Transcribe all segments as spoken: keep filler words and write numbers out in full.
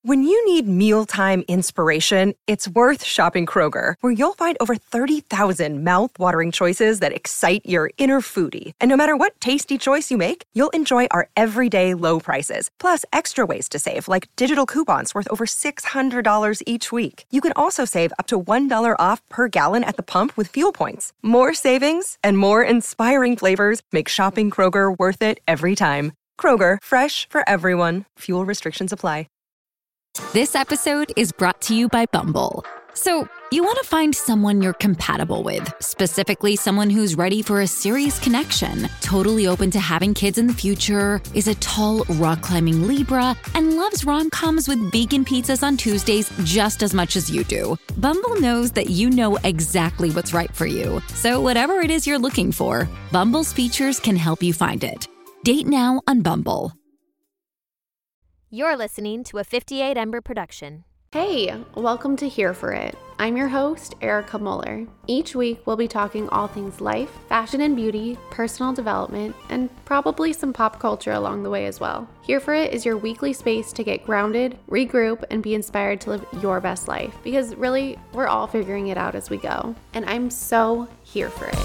When you need mealtime inspiration, it's worth shopping Kroger, where you'll find over thirty thousand mouth-watering choices that excite your inner foodie. And no matter what tasty choice you make, you'll enjoy our everyday low prices, plus extra ways to save, like digital coupons worth over six hundred dollars each week. You can also save up to one dollar off per gallon at the pump with fuel points. More savings and more inspiring flavors make shopping Kroger worth it every time. Kroger, fresh for everyone. Fuel restrictions apply. This episode is brought to you by Bumble. So, you want to find someone you're compatible with, specifically someone who's ready for a serious connection, totally open to having kids in the future, is a tall, rock-climbing Libra, and loves rom-coms with vegan pizzas on Tuesdays just as much as you do. Bumble knows that you know exactly what's right for you. So, whatever it is you're looking for, Bumble's features can help you find it. Date now on Bumble. You're listening to a fifty-eight Ember production. Hey, welcome to Here For It. I'm your host, Erica Muller. Each week, we'll be talking all things life, fashion and beauty, personal development, and probably some pop culture along the way as well. Here For It is your weekly space to get grounded, regroup, and be inspired to live your best life. Because really, we're all figuring it out as we go. And I'm so here for it.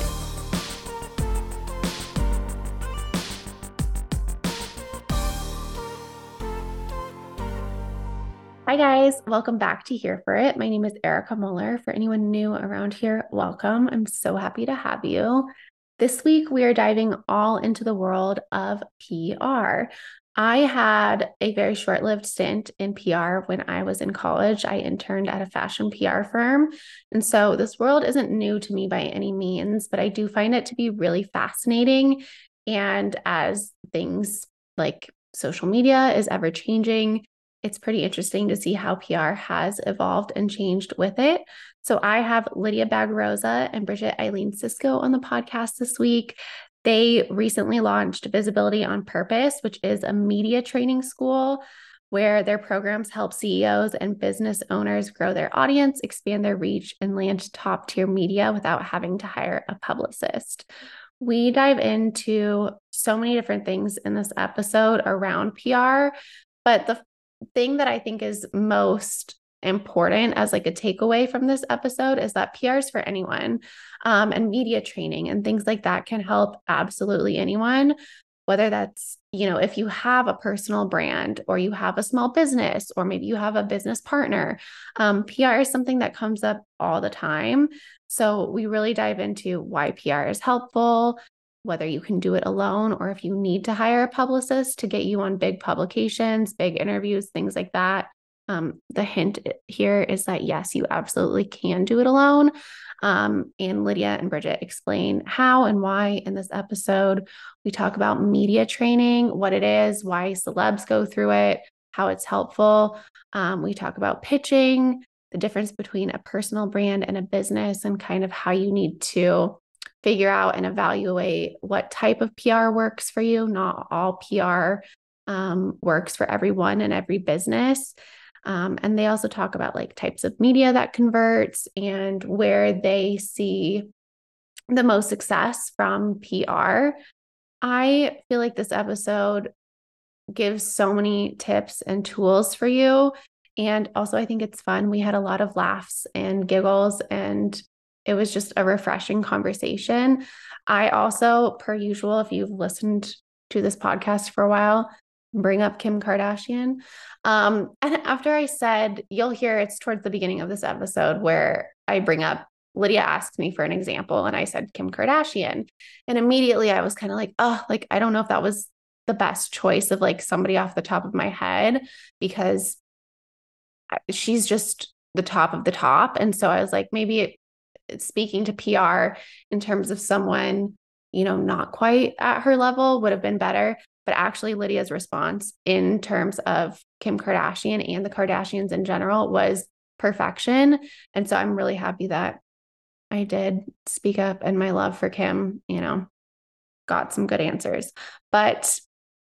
Hi guys, welcome back to Here For It. My name is Erica Muller. For anyone new around here, welcome. I'm so happy to have you. This week, we are diving all into the world of P R. I had a very short-lived stint in P R when I was in college. I interned at a fashion P R firm. And so this world isn't new to me by any means, but I do find it to be really fascinating. And as things like social media is ever changing, it's pretty interesting to see how P R has evolved and changed with it. So I have Lydia Bagarosa and Bridget Eileen Cisco on the podcast this week. They recently launched Visibility on Purpose, which is a media training school where their programs help C E Os and business owners grow their audience, expand their reach, and land top-tier media without having to hire a publicist. We dive into so many different things in this episode around P R, but the thing that I think is most important as like a takeaway from this episode is that P R is for anyone, um, and media training and things like that can help absolutely anyone, whether that's, you know, if you have a personal brand or you have a small business, or maybe you have a business partner. Um, P R is something that comes up all the time. So we really dive into why P R is helpful, whether you can do it alone or if you need to hire a publicist to get you on big publications, big interviews, things like that. Um, the hint here is that yes, you absolutely can do it alone. Um, and Lydia and Bridget explain how and why in this episode. We talk about media training, what it is, why celebs go through it, how it's helpful. Um, we talk about pitching, the difference between a personal brand and a business, and kind of how you need to figure out and evaluate what type of P R works for you. Not all P R um, works for everyone and every business. Um, and they also talk about like types of media that converts and where they see the most success from P R. I feel like this episode gives so many tips and tools for you. And also I think it's fun. We had a lot of laughs and giggles, and it was just a refreshing conversation. I also, per usual, if you've listened to this podcast for a while, bring up Kim Kardashian. Um, and after I said, you'll hear it's towards the beginning of this episode where I bring up, Lydia asked me for an example, and I said Kim Kardashian. And immediately I was kind of like, oh, like, I don't know if that was the best choice of like somebody off the top of my head, because she's just the top of the top. And so I was like, maybe it, speaking to P R in terms of someone, you know, not quite at her level would have been better. But actually Lydia's response in terms of Kim Kardashian and the Kardashians in general was perfection. And so I'm really happy that I did speak up, and my love for Kim, you know, got some good answers. But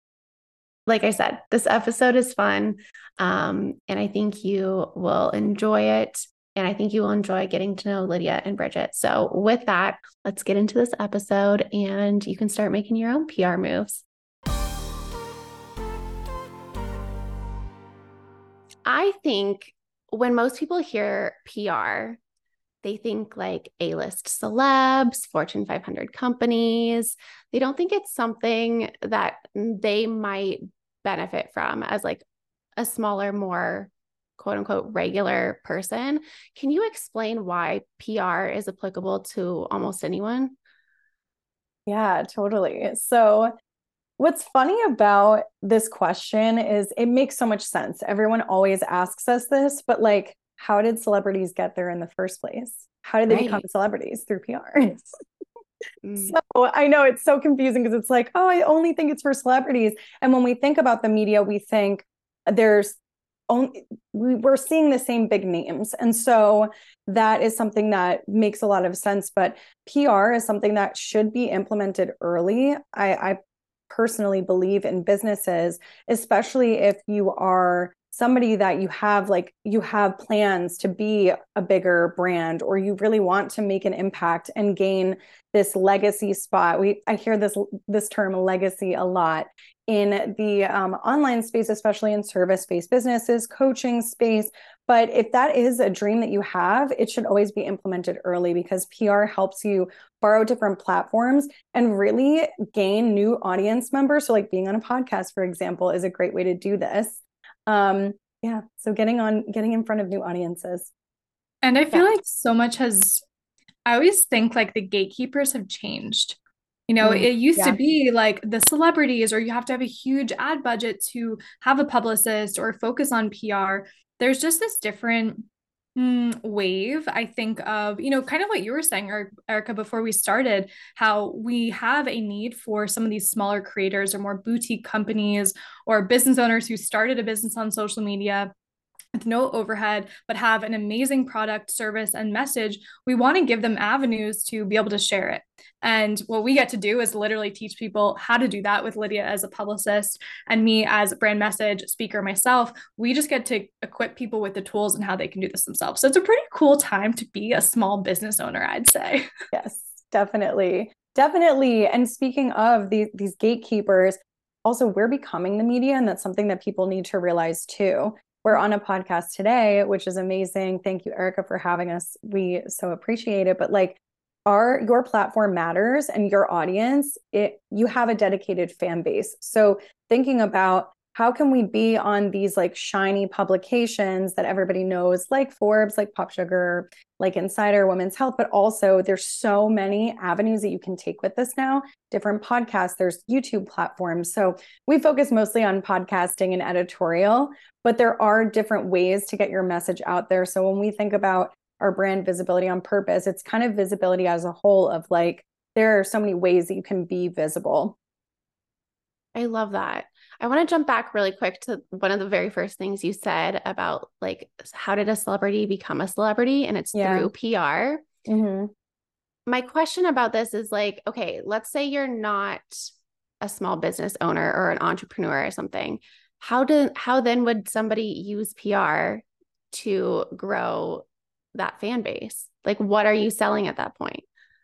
like I said, this episode is fun. Um, and I think you will enjoy it. And I think you will enjoy getting to know Lydia and Bridget. So with that, let's get into this episode, and you can start making your own P R moves. I think when most people hear P R, they think like A-list celebs, Fortune five hundred companies. They don't think it's something that they might benefit from as like a smaller, more quote unquote regular person. Can you explain why P R is applicable to almost anyone? Yeah, totally. So what's funny about this question is it makes so much sense. Everyone always asks us this, but like, how did celebrities get there in the first place? How did they right. become celebrities? Through P R. mm. So I know it's so confusing because it's like, oh, I only think it's for celebrities. And when we think about the media, we think there's only, we're seeing the same big names. And so that is something that makes a lot of sense. But P R is something that should be implemented early. I, I personally believe in businesses, especially if you are somebody that you have like you have plans to be a bigger brand, or you really want to make an impact and gain this legacy spot. We I hear this this term legacy a lot in the um, online space, especially in service-based businesses, coaching space. But if that is a dream that you have, it should always be implemented early, because P R helps you borrow different platforms and really gain new audience members. So like being on a podcast, for example, is a great way to do this. Um, yeah. So getting on, getting in front of new audiences. And I feel yeah. like so much has, I always think like the gatekeepers have changed. You know, mm, it used yeah. to be like the celebrities, or you have to have a huge ad budget to have a publicist or focus on P R. There's just this different mm, wave, I think, of, you know, kind of what you were saying, Erica, before we started, how we have a need for some of these smaller creators or more boutique companies or business owners who started a business on social media with no overhead, but have an amazing product, service, and message. We want to give them avenues to be able to share it. And what we get to do is literally teach people how to do that with Lydia as a publicist and me as a brand message speaker myself. We just get to equip people with the tools and how they can do this themselves. So it's a pretty cool time to be a small business owner, I'd say. Yes, definitely. Definitely. And speaking of these, these gatekeepers, also we're becoming the media, and that's something that people need to realize too. We're on a podcast today, which is amazing. Thank you, Erica, for having us. We so appreciate it. But like our, your platform matters, and your audience, it, you have a dedicated fan base. So thinking about how can we be on these like shiny publications that everybody knows, like Forbes, like Pop Sugar, like Insider, Women's Health, but also there's so many avenues that you can take with this now, different podcasts, there's YouTube platforms. So we focus mostly on podcasting and editorial, but there are different ways to get your message out there. So when we think about our brand visibility on purpose, it's kind of visibility as a whole of like, there are so many ways that you can be visible. I love that. I want to jump back really quick to one of the very first things you said about like, how did a celebrity become a celebrity? And it's yeah. through P R. Mm-hmm. My question about this is like, okay, let's say you're not a small business owner or an entrepreneur or something. How do, how then would somebody use P R to grow that fan base? Like, what are you selling at that point?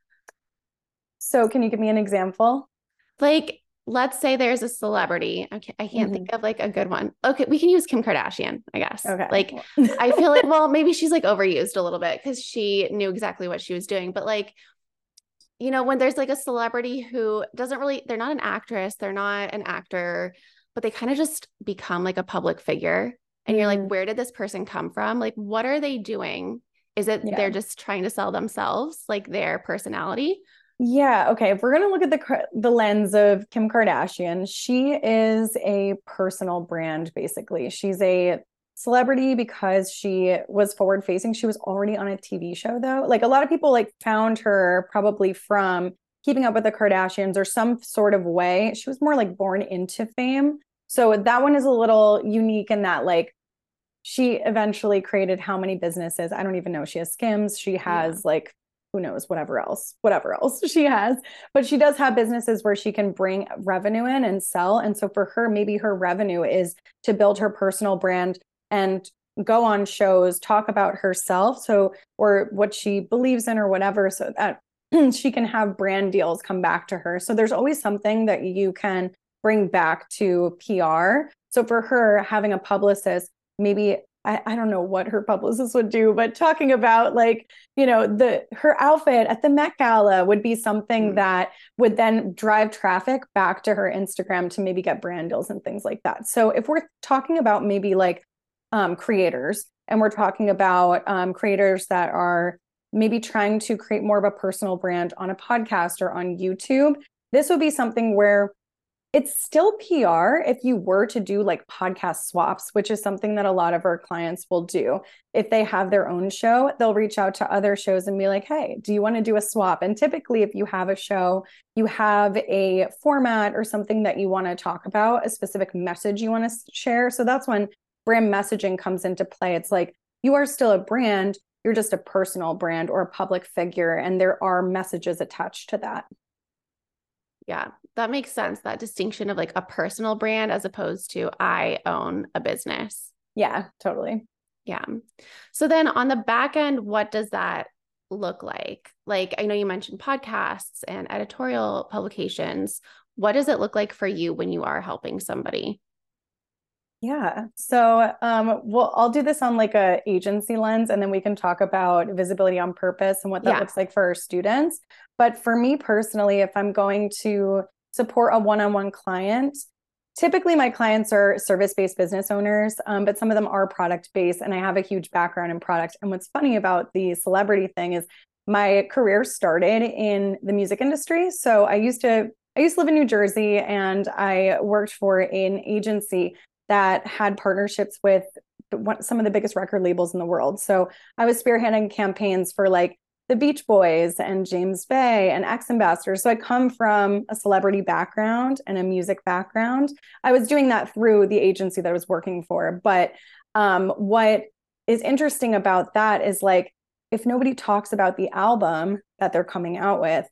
So can you give me an example? Like, let's say there's a celebrity. Okay, I can't mm-hmm. think of like a good one. Okay, we can use Kim Kardashian, I guess. Okay. Like, I feel like, well, maybe she's like overused a little bit because she knew exactly what she was doing. But like, you know, when there's like a celebrity who doesn't really, they're not an actress, they're not an actor, but they kind of just become like a public figure. And mm-hmm. you're like, where did this person come from? Like, what are they doing? Is it yeah. they're just trying to sell themselves, like their personality? Yeah. Okay. If we're going to look at the the lens of Kim Kardashian, she is a personal brand, basically. She's a celebrity because she was forward facing. She was already on a T V show, though. Like a lot of people like found her probably from Keeping Up with the Kardashians or some sort of way. She was more like born into fame. So that one is a little unique in that like she eventually created how many businesses? I don't even know. She has Skims. She has yeah. like who knows, whatever else, whatever else she has, but she does have businesses where she can bring revenue in and sell. And so for her, maybe her revenue is to build her personal brand and go on shows, talk about herself. So, or what she believes in or whatever, so that she can have brand deals come back to her. So there's always something that you can bring back to P R. So for her, having a publicist, maybe I, I don't know what her publicist would do, but talking about like, you know, the her outfit at the Met Gala would be something mm. that would then drive traffic back to her Instagram to maybe get brand deals and things like that. So if we're talking about maybe like um, creators, and we're talking about um, creators that are maybe trying to create more of a personal brand on a podcast or on YouTube, this would be something where it's still P R if you were to do like podcast swaps, which is something that a lot of our clients will do. If they have their own show, they'll reach out to other shows and be like, hey, do you want to do a swap? And typically, if you have a show, you have a format or something that you want to talk about, a specific message you want to share. So that's when brand messaging comes into play. It's like, you are still a brand, you're just a personal brand or a public figure, and there are messages attached to that. Yeah, that makes sense. That distinction of like a personal brand as opposed to I own a business. Yeah, totally. Yeah. So then on the back end, what does that look like? Like, I know you mentioned podcasts and editorial publications. What does it look like for you when you are helping somebody? Yeah. So, um, well, I'll do this on like a agency lens, and then we can talk about visibility on purpose and what that yeah. looks like for our students. But for me personally, if I'm going to support a one-on-one client, typically my clients are service-based business owners, um, but some of them are product-based, and I have a huge background in product. And what's funny about the celebrity thing is my career started in the music industry. So I used to, I used to live in New Jersey, and I worked for an agency that had partnerships with some of the biggest record labels in the world. So I was spearheading campaigns for like the Beach Boys and James Bay and X Ambassadors. So I come from a celebrity background and a music background. I was doing that through the agency that I was working for. But um, what is interesting about that is like, if nobody talks about the album that they're coming out with,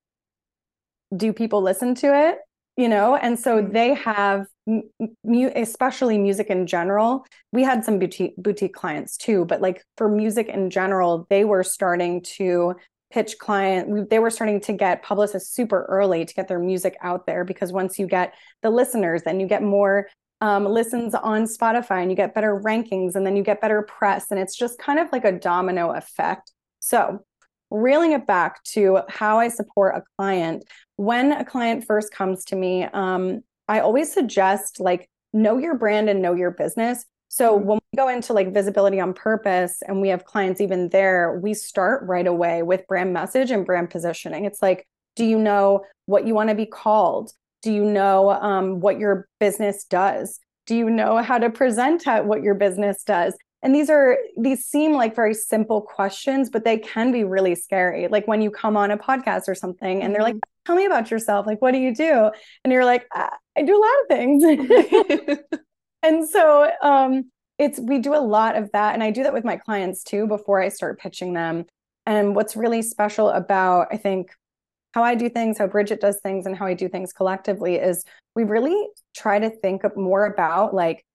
do people listen to it? You know, and so they have, mu- especially music in general. We had some boutique boutique clients too, but like for music in general, they were starting to pitch client. They were starting to get publicists super early to get their music out there, because once you get the listeners, then you get more um, listens on Spotify, and you get better rankings, and then you get better press, and it's just kind of like a domino effect. So reeling it back to how I support a client. When a client first comes to me, um, I always suggest like know your brand and know your business. So when we go into like visibility on purpose, and we have clients even there, we start right away with brand message and brand positioning. It's like, do you know what you want to be called? Do you know um, what your business does? Do you know how to present at what your business does? And these are, these seem like very simple questions, but they can be really scary. Like when you come on a podcast or something and they're like, tell me about yourself. Like, what do you do? And you're like, I, I do a lot of things. And so um, it's, we do a lot of that. And I do that with my clients too, before I start pitching them. And what's really special about, I think, how I do things, how Bridget does things, and how I do things collectively is we really try to think more about like,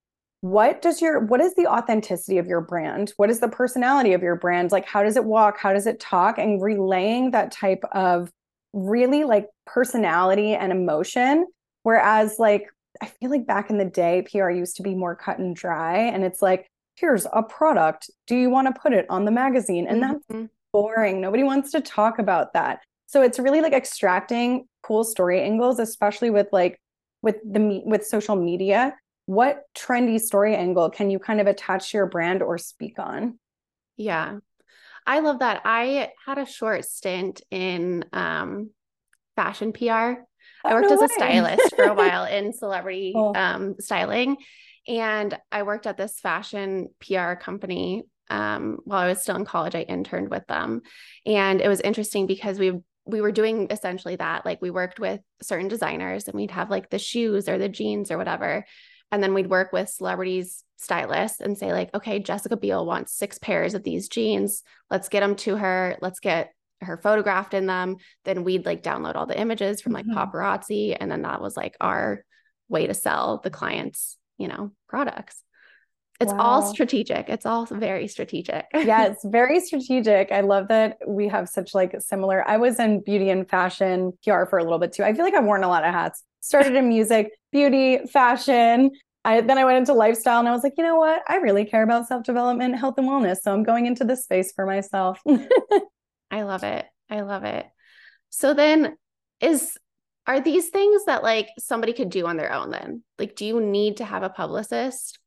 what does your, what is the authenticity of your brand? What is the personality of your brand? Like, how does it walk? How does it talk? And relaying that type of really like personality and emotion. Whereas like, I feel like back in the day, P R used to be more cut and dry. And it's like, here's a product. Do you want to put it on the magazine? And mm-hmm. that's boring. Nobody wants to talk about that. So it's really like extracting cool story angles, especially with like, with the, with social media. What trendy story angle can you kind of attach to your brand or speak on? Yeah, I love that. I had a short stint in um, fashion P R. Oh, I worked no as way. a stylist for a while in celebrity oh. um, styling. And I worked at this fashion P R company um, while I was still in college. I interned with them. And it was interesting because we we were doing essentially that. Like we worked with certain designers, and we'd have like the shoes or the jeans or whatever. And then we'd work with celebrities, stylists, and say like, okay, Jessica Biel wants six pairs of these jeans. Let's get them to her. Let's get her photographed in them. Then we'd like download all the images from like mm-hmm. paparazzi. And then that was like our way to sell the clients, you know, products. It's wow. all strategic. It's all very strategic. Yeah, it's very strategic. I love that we have such like similar, I was in beauty and fashion P R for a little bit too. I feel like I've worn a lot of hats. Started in music, beauty, fashion, I then I went into lifestyle and I was like, you know what? I really care about self-development, health and wellness. So I'm going into this space for myself. I love it. I love it. So then is, are these things that like somebody could do on their own then? Like, do you need to have a publicist?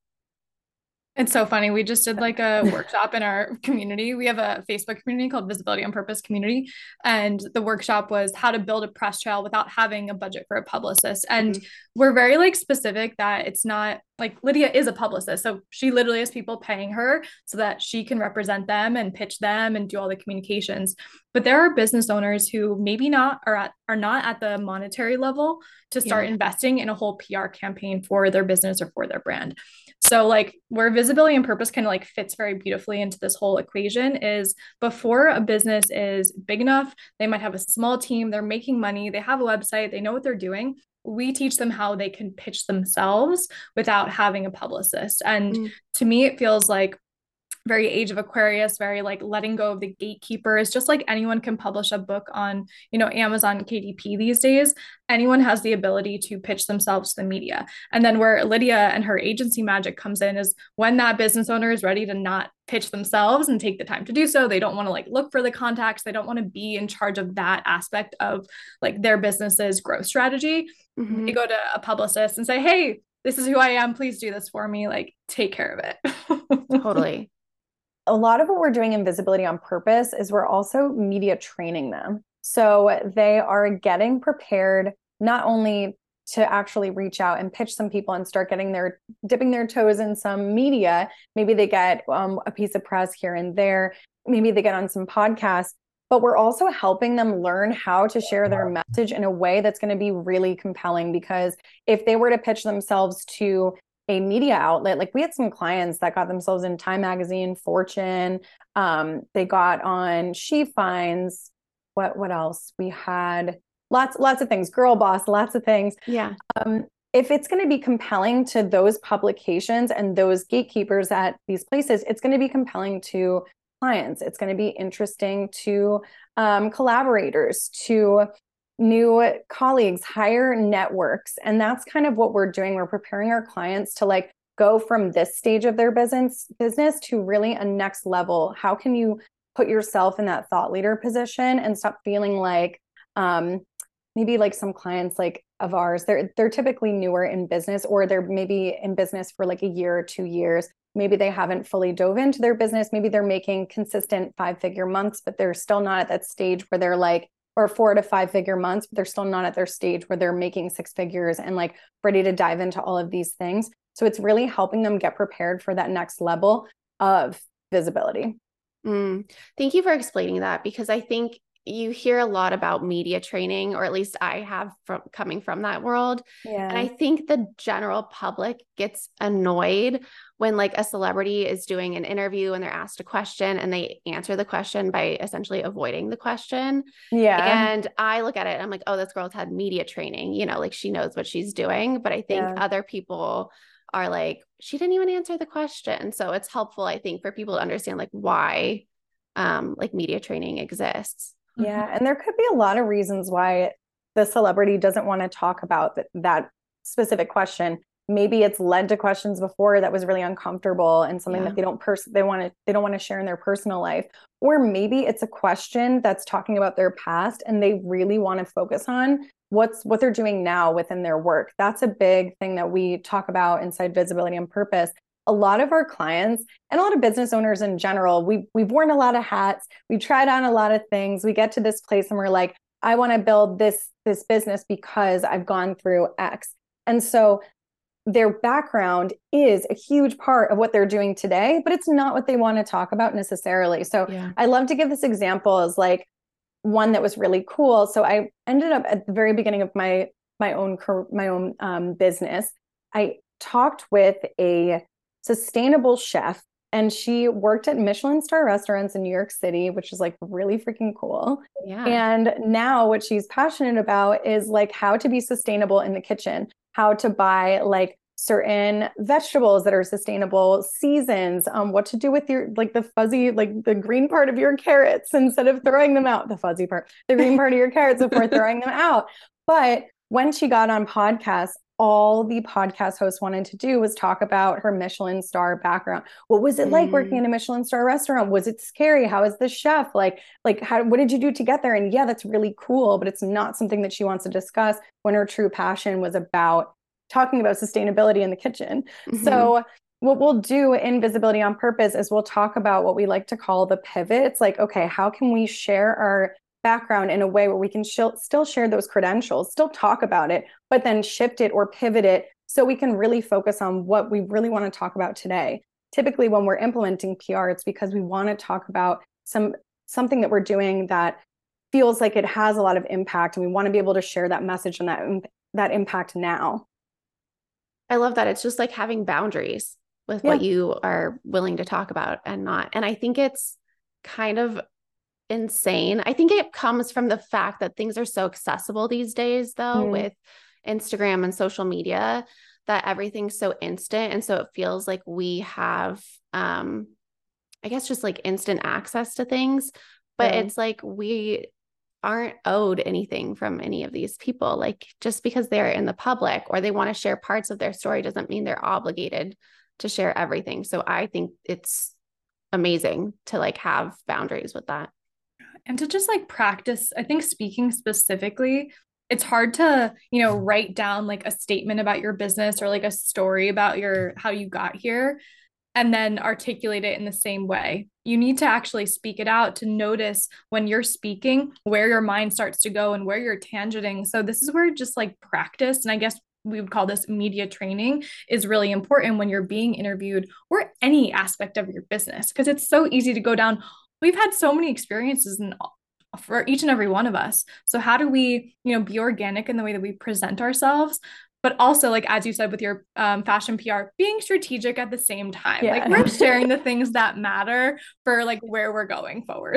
It's so funny. We just did like a workshop in our community. We have a Facebook community called Visibility on Purpose Community. And the workshop was how to build a press trail without having a budget for a publicist. And mm-hmm. we're very like specific that it's not like Lydia is a publicist. So she literally has people paying her so that she can represent them and pitch them and do all the communications. But there are business owners who maybe not are at, are not at the monetary level to start yeah. investing in a whole P R campaign for their business or for their brand. So like where visibility and purpose kind of like fits very beautifully into this whole equation is before a business is big enough, they might have a small team, they're making money, they have a website, they know what they're doing. We teach them how they can pitch themselves without having a publicist. And mm. to me, it feels like very age of Aquarius, very like letting go of the gatekeepers, just like anyone can publish a book on, you know, Amazon K D P these days. Anyone has the ability to pitch themselves to the media. And then where Lydia and her agency magic comes in is when that business owner is ready to not pitch themselves and take the time to do so. They don't want to like look for the contacts. They don't want to be in charge of that aspect of like their business's growth strategy. Mm-hmm. They go to a publicist and say, hey, this is who I am. Please do this for me. Like take care of it. Totally. A lot of what we're doing in Visibility on Purpose is we're also media training them. So they are getting prepared not only to actually reach out and pitch some people and start getting their dipping their toes in some media. Maybe they get um, a piece of press here and there. Maybe they get on some podcasts, but we're also helping them learn how to share their message in a way that's going to be really compelling. Because if they were to pitch themselves to a media outlet, like we had some clients that got themselves in Time Magazine, Fortune, um, they got on She Finds, what what else? We had lots, lots of things, Girl Boss, lots of things. Yeah. Um, if it's going to be compelling to those publications and those gatekeepers at these places, it's going to be compelling to clients. It's going to be interesting to um, collaborators, to new colleagues, higher networks. And that's kind of what we're doing. We're preparing our clients to like go from this stage of their business business to really a next level. How can you put yourself in that thought leader position and stop feeling like um, maybe like some clients like of ours, they're they're typically newer in business, or they're maybe in business for like a year or two years. Maybe they haven't fully dove into their business. Maybe they're making consistent five figure months, but they're still not at that stage where they're like, or four to five figure months, but they're still not at their stage where they're making six figures and like ready to dive into all of these things. So it's really helping them get prepared for that next level of visibility. Mm. Thank you for explaining that, because I think you hear a lot about media training, or at least I have from coming from that world. Yeah. And I think the general public gets annoyed when like a celebrity is doing an interview and they're asked a question and they answer the question by essentially avoiding the question. Yeah. And I look at it and I'm like, oh, this girl's had media training, you know, like she knows what she's doing. But I think yeah. other people are like, she didn't even answer the question. So it's helpful, I think, for people to understand like why um, like media training exists. Yeah. And there could be a lot of reasons why the celebrity doesn't want to talk about th- that specific question. Maybe it's led to questions before that was really uncomfortable and something yeah. that they don't pers- they want to they don't want to share in their personal life. Or maybe it's a question that's talking about their past and they really want to focus on what's what they're doing now within their work. That's a big thing that we talk about inside Visibility on Purpose. A lot of our clients and a lot of business owners in general, we, we've worn a lot of hats. We tried on a lot of things. We get to this place and we're like, I want to build this, this business because I've gone through X. And so their background is a huge part of what they're doing today, but it's not what they want to talk about necessarily. So yeah. I love to give this example as like one that was really cool. So I ended up at the very beginning of my, my own, my own um, business. I talked with a sustainable chef, and she worked at Michelin star restaurants in New York City, which is like really freaking cool. Yeah. And now what she's passionate about is like how to be sustainable in the kitchen, how to buy like certain vegetables that are sustainable, seasons, um, what to do with your, like the fuzzy, like the green part of your carrots instead of throwing them out, the fuzzy part, the green part of your carrots before throwing them out. But when she got on podcasts, all the podcast host wanted to do was talk about her Michelin star background. What was it like Mm. working in a Michelin star restaurant? Was it scary? How is the chef? Like, like how, what did you do to get there? And yeah, that's really cool, but it's not something that she wants to discuss when her true passion was about talking about sustainability in the kitchen. Mhm. So what we'll do in Visibility on Purpose is we'll talk about what we like to call the pivot. It's like, okay, how can we share our background in a way where we can sh- still share those credentials, still talk about it, but then shift it or pivot it so we can really focus on what we really want to talk about today. Typically, when we're implementing P R, it's because we want to talk about some something that we're doing that feels like it has a lot of impact, and we want to be able to share that message and that that impact now. I love that. It's just like having boundaries with Yeah. what you are willing to talk about and not. And I think it's kind of insane. I think it comes from the fact that things are so accessible these days, though, Mm. with Instagram and social media, that everything's so instant. And so it feels like we have, um, I guess, just like instant access to things. But Yeah. it's like we aren't owed anything from any of these people. Like, just because they're in the public or they want to share parts of their story doesn't mean they're obligated to share everything. So I think it's amazing to like have boundaries with that. And to just like practice, I think speaking specifically, it's hard to, you know, write down like a statement about your business or like a story about your, how you got here, and then articulate it in the same way. You need to actually speak it out to notice when you're speaking, where your mind starts to go and where you're tangenting. So this is where just like practice, and I guess we would call this media training, is really important when you're being interviewed or any aspect of your business, because it's so easy to go down. We've had so many experiences in, for each and every one of us. So how do we, you know, be organic in the way that we present ourselves, but also, like, as you said, with your um, fashion P R, being strategic at the same time. Yeah. Like, we're sharing the things that matter for like where we're going forward.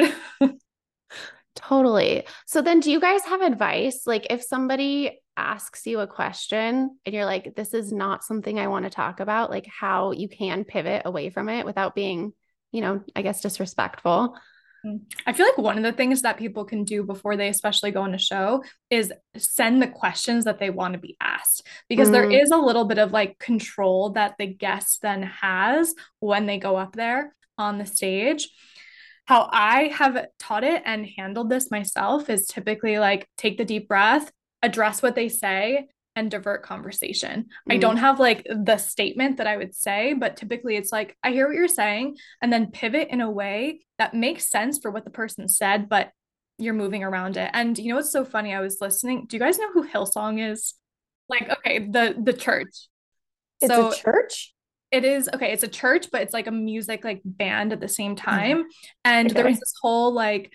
Totally. So then do you guys have advice? Like, if somebody asks you a question and you're like, this is not something I want to talk about, like how you can pivot away from it without being, you know, I guess disrespectful. I feel like one of the things that people can do before they especially go on a show is send the questions that they want to be asked, because mm. there is a little bit of like control that the guest then has when they go up there on the stage. How I have taught it and handled this myself is typically like take the deep breath, address what they say, and divert conversation. Mm. I don't have like the statement that I would say, but typically it's like, I hear what you're saying, and then pivot in a way that makes sense for what the person said, but you're moving around it. And you know what's so funny? I was listening. Do you guys know who Hillsong is? Like, okay, the the church. It's so, a church? It is, okay, it's a church, but it's like a music like band at the same time. And okay. there was this whole like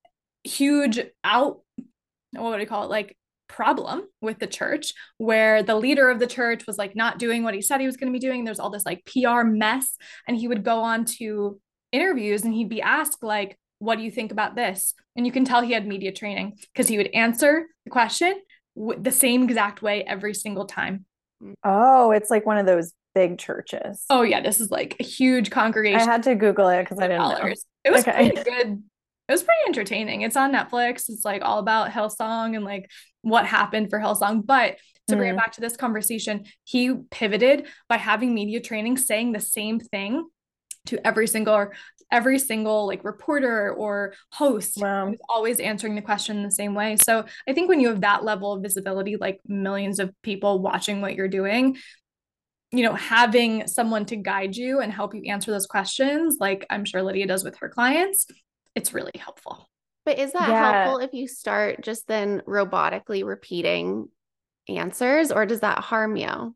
huge out, what would I call it? Like problem with the church, where the leader of the church was like not doing what he said he was going to be doing. There's all this like P R mess, and he would go on to interviews and he'd be asked like, what do you think about this? And you can tell he had media training, because he would answer the question w- the same exact way every single time. Oh, it's like one of those big churches. Oh yeah, this is like a huge congregation. I had to Google it because I didn't know. It was okay. pretty good. It was pretty entertaining. It's on Netflix. It's like all about Hillsong and like what happened for Hillsong. But to bring mm. it back to this conversation, he pivoted by having media training, saying the same thing to every single, every single like reporter or host. Wow. Who's always answering the question in the same way. So I think when you have that level of visibility, like millions of people watching what you're doing, you know, having someone to guide you and help you answer those questions, like I'm sure Lydia does with her clients, it's really helpful. But is that yeah. helpful if you start just then robotically repeating answers, or does that harm you?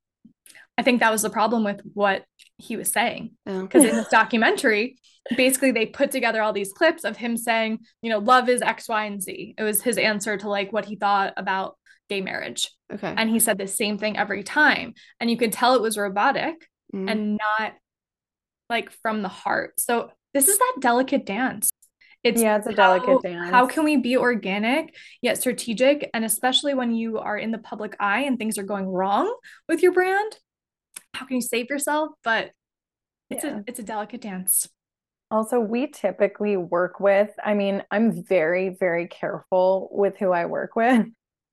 I think that was the problem with what he was saying. Because oh. in this documentary, basically they put together all these clips of him saying, you know, love is X, Y, and Z. It was his answer to like what he thought about gay marriage. Okay. And he said the same thing every time. And you could tell it was robotic mm. and not like from the heart. So this is that delicate dance. It's yeah, it's a how, delicate dance. How can we be organic yet strategic? And especially when you are in the public eye and things are going wrong with your brand, how can you save yourself? But it's yeah. a it's a delicate dance. Also, we typically work with, I mean, I'm very, very careful with who I work with.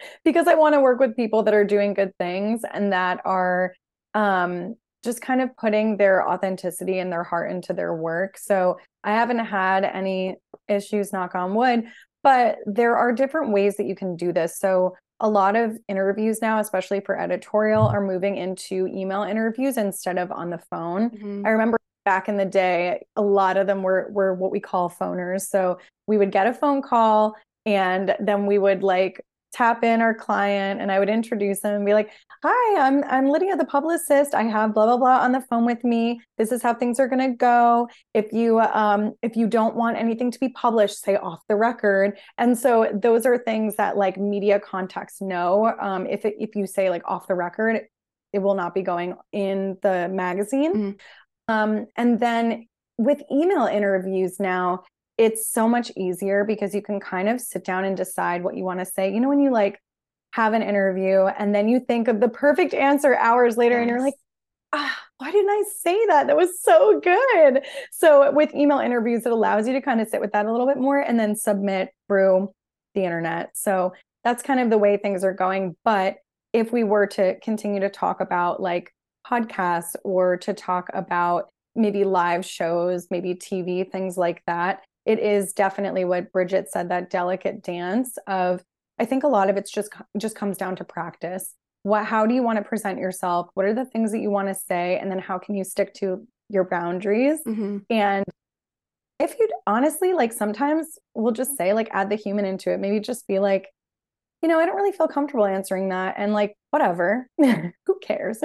because I want to work with people that are doing good things and that are um, just kind of putting their authenticity and their heart into their work. So I haven't had any issues, knock on wood, but there are different ways that you can do this. So a lot of interviews now, especially for editorial, are moving into email interviews instead of on the phone. Mm-hmm. I remember back in the day, a lot of them were were what we call phoners. So we would get a phone call and then we would like tap in our client and I would introduce them and be like, hi, I'm I'm Lydia, the publicist. I have blah, blah, blah on the phone with me. This is how things are going to go. If you um, if you don't want anything to be published, say off the record. And so those are things that like media contacts know. Um, if it, if you say like off the record, it will not be going in the magazine. Mm-hmm. Um, and then with email interviews now, it's so much easier because you can kind of sit down and decide what you want to say. You know, when you like have an interview and then you think of the perfect answer hours later, yes. and you're like, ah, why didn't I say that? That was so good. So with email interviews, it allows you to kind of sit with that a little bit more and then submit through the internet. So that's kind of the way things are going. But if we were to continue to talk about like podcasts or to talk about maybe live shows, maybe T V, things like that, it is definitely what Bridget said, that delicate dance of, I think a lot of it's just, just comes down to practice. What, how do you want to present yourself? What are the things that you want to say? And then how can you stick to your boundaries? Mm-hmm. And if you'd honestly, like sometimes we'll just say like, add the human into it. Maybe just be like, you know, I don't really feel comfortable answering that. And like, whatever, who cares?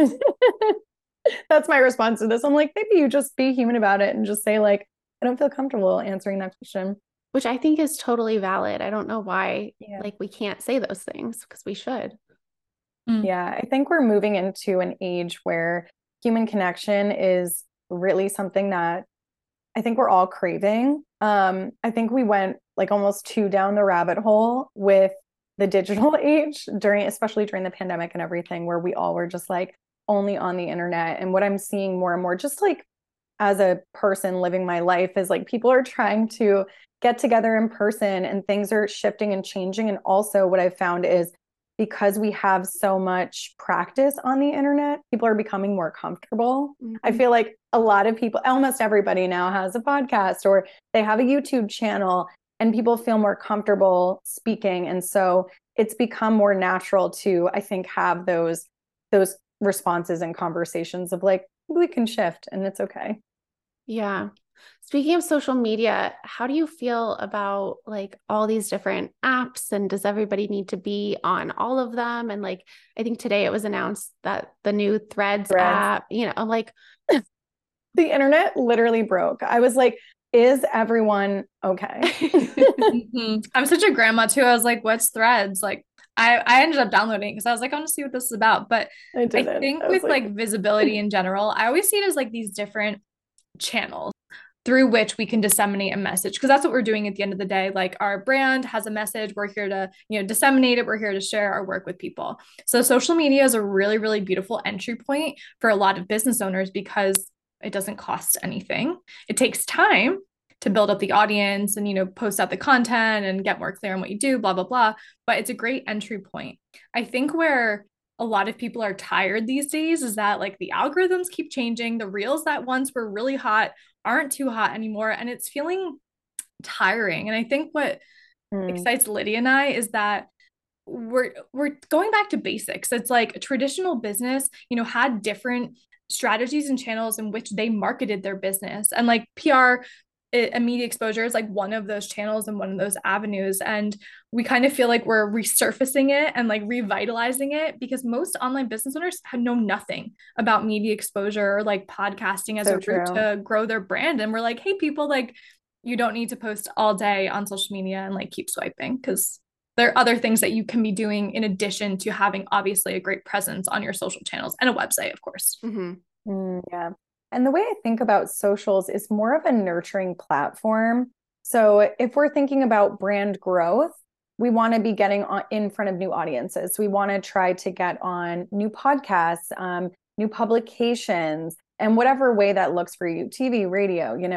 That's my response to this. I'm like, maybe you just be human about it and just say like, I don't feel comfortable answering that question. Which I think is totally valid. I don't know why, yeah. like we can't say those things because we should. Mm. Yeah. I think we're moving into an age where human connection is really something that I think we're all craving. Um, I think we went like almost too down the rabbit hole with the digital age during, especially during the pandemic and everything, where we all were just like only on the internet. And what I'm seeing more and more, just like as a person living my life, is like people are trying to get together in person and things are shifting and changing. And also what I've found is because we have so much practice on the internet, people are becoming more comfortable. Mm-hmm. I feel like a lot of people, almost everybody now has a podcast or they have a YouTube channel, and people feel more comfortable speaking. And so it's become more natural to, I think, have those, those responses and conversations of like, we can shift and it's okay. Yeah. Speaking of social media, how do you feel about like all these different apps, and does everybody need to be on all of them? And like, I think today it was announced that the new Threads, Threads. app, you know, I'm like, the internet literally broke. I was like, is everyone okay? mm-hmm. I'm such a grandma too. I was like, what's Threads? Like, I, I ended up downloading because I was like, I want to see what this is about. But I, I think I with like, like visibility in general, I always see it as like these different channels through which we can disseminate a message, because that's what we're doing at the end of the day. Like our brand has a message, we're here to, you know, disseminate it, we're here to share our work with people. So social media is a really, really beautiful entry point for a lot of business owners because it doesn't cost anything. It takes time to build up the audience and, you know, post out the content and get more clear on what you do, blah, blah, blah. But it's a great entry point. I think where a lot of people are tired these days is that like the algorithms keep changing. The reels that once were really hot aren't too hot anymore. And it's feeling tiring. And I think what mm. excites Lydia and I is that we're, we're going back to basics. It's like a traditional business, you know, had different strategies and channels in which they marketed their business, and like P R and media exposure is like one of those channels and one of those avenues. And we kind of feel like we're resurfacing it and like revitalizing it, because most online business owners know nothing about media exposure or like podcasting as so a route to grow their brand. And we're like, hey, people, like you don't need to post all day on social media and like keep swiping, because there are other things that you can be doing in addition to having obviously a great presence on your social channels and a website, of course. Mm-hmm. Mm, yeah. And the way I think about socials is more of a nurturing platform. So if we're thinking about brand growth, we want to be getting on, in front of new audiences. We want to try to get on new podcasts, um, new publications, and whatever way that looks for you, T V, radio, you know,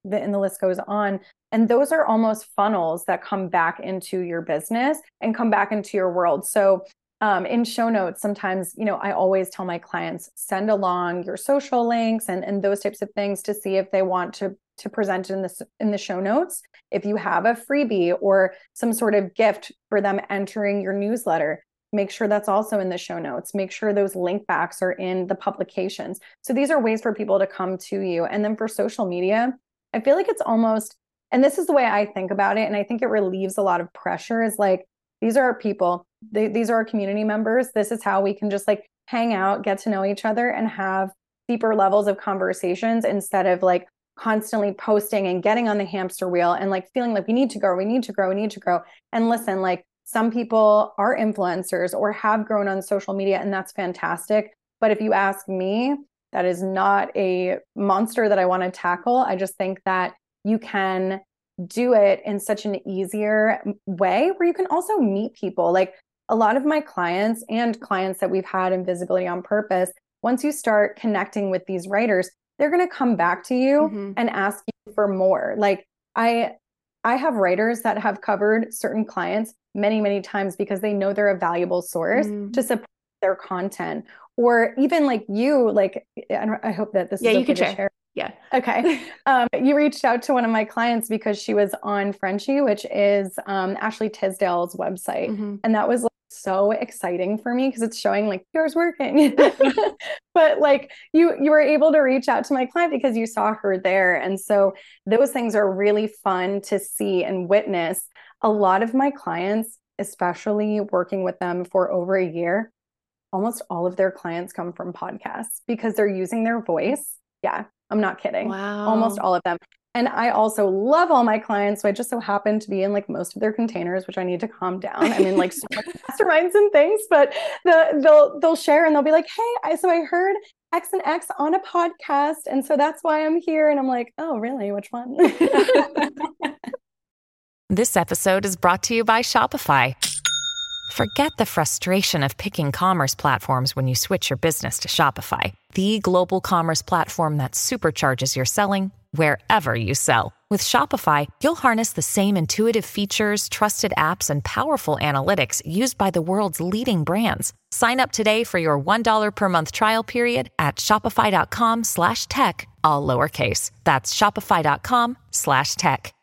the, and the list goes on. And those are almost funnels that come back into your business and come back into your world. So um, in show notes, sometimes, you know, I always tell my clients, send along your social links and, and those types of things to see if they want to, to present in this, in the show notes. If you have a freebie or some sort of gift for them entering your newsletter, make sure that's also in the show notes. Make sure those link backs are in the publications. So these are ways for people to come to you. And then for social media, I feel like it's almost, and this is the way I think about it, and I think it relieves a lot of pressure, is like, these are our people. They, these are our community members. This is how we can just like hang out, get to know each other, and have deeper levels of conversations instead of like constantly posting and getting on the hamster wheel and like feeling like we need to grow, we need to grow, we need to grow. And listen, like some people are influencers or have grown on social media, and that's fantastic. But if you ask me, that is not a monster that I want to tackle. I just think that you can do it in such an easier way where you can also meet people. Like a lot of my clients and clients that we've had in Visibility on Purpose, once you start connecting with these writers, they're going to come back to you mm-hmm. and ask you for more. Like I, I have writers that have covered certain clients many, many times because they know they're a valuable source mm-hmm. to support their content. Or even like you, like, I, don't, I hope that this yeah, is okay you can to share. share. Yeah. Okay. Um, you reached out to one of my clients because she was on Frenchie, which is um, Ashley Tisdale's website. Mm-hmm. And that was like, so exciting for me because it's showing like yours working. But like you, you were able to reach out to my client because you saw her there. And so those things are really fun to see and witness. A lot of my clients, especially working with them for over a year, almost all of their clients come from podcasts because they're using their voice. Yeah. I'm not kidding. Wow. Almost all of them. And I also love all my clients. So I just so happen to be in like most of their containers, which I need to calm down. I'm in like so many masterminds and things, but the, they'll, they'll share and they'll be like, hey, I, so I heard X and X on a podcast. And so that's why I'm here. And I'm like, oh, really? Which one? This episode is brought to you by Shopify. Forget the frustration of picking commerce platforms when you switch your business to Shopify, the global commerce platform that supercharges your selling wherever you sell. With Shopify, you'll harness the same intuitive features, trusted apps, and powerful analytics used by the world's leading brands. Sign up today for your one dollar per month trial period at shopify.com slash tech, all lowercase. That's shopify.com slash tech.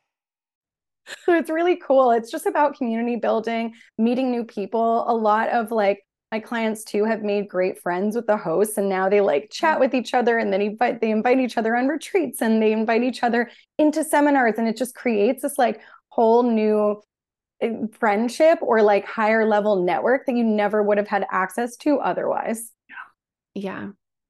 So it's really cool. It's just about community building, meeting new people. A lot of like my clients too have made great friends with the hosts, and now they like chat with each other, and then invite, they invite each other on retreats, and they invite each other into seminars. And it just creates this like whole new friendship or like higher level network that you never would have had access to otherwise. Yeah.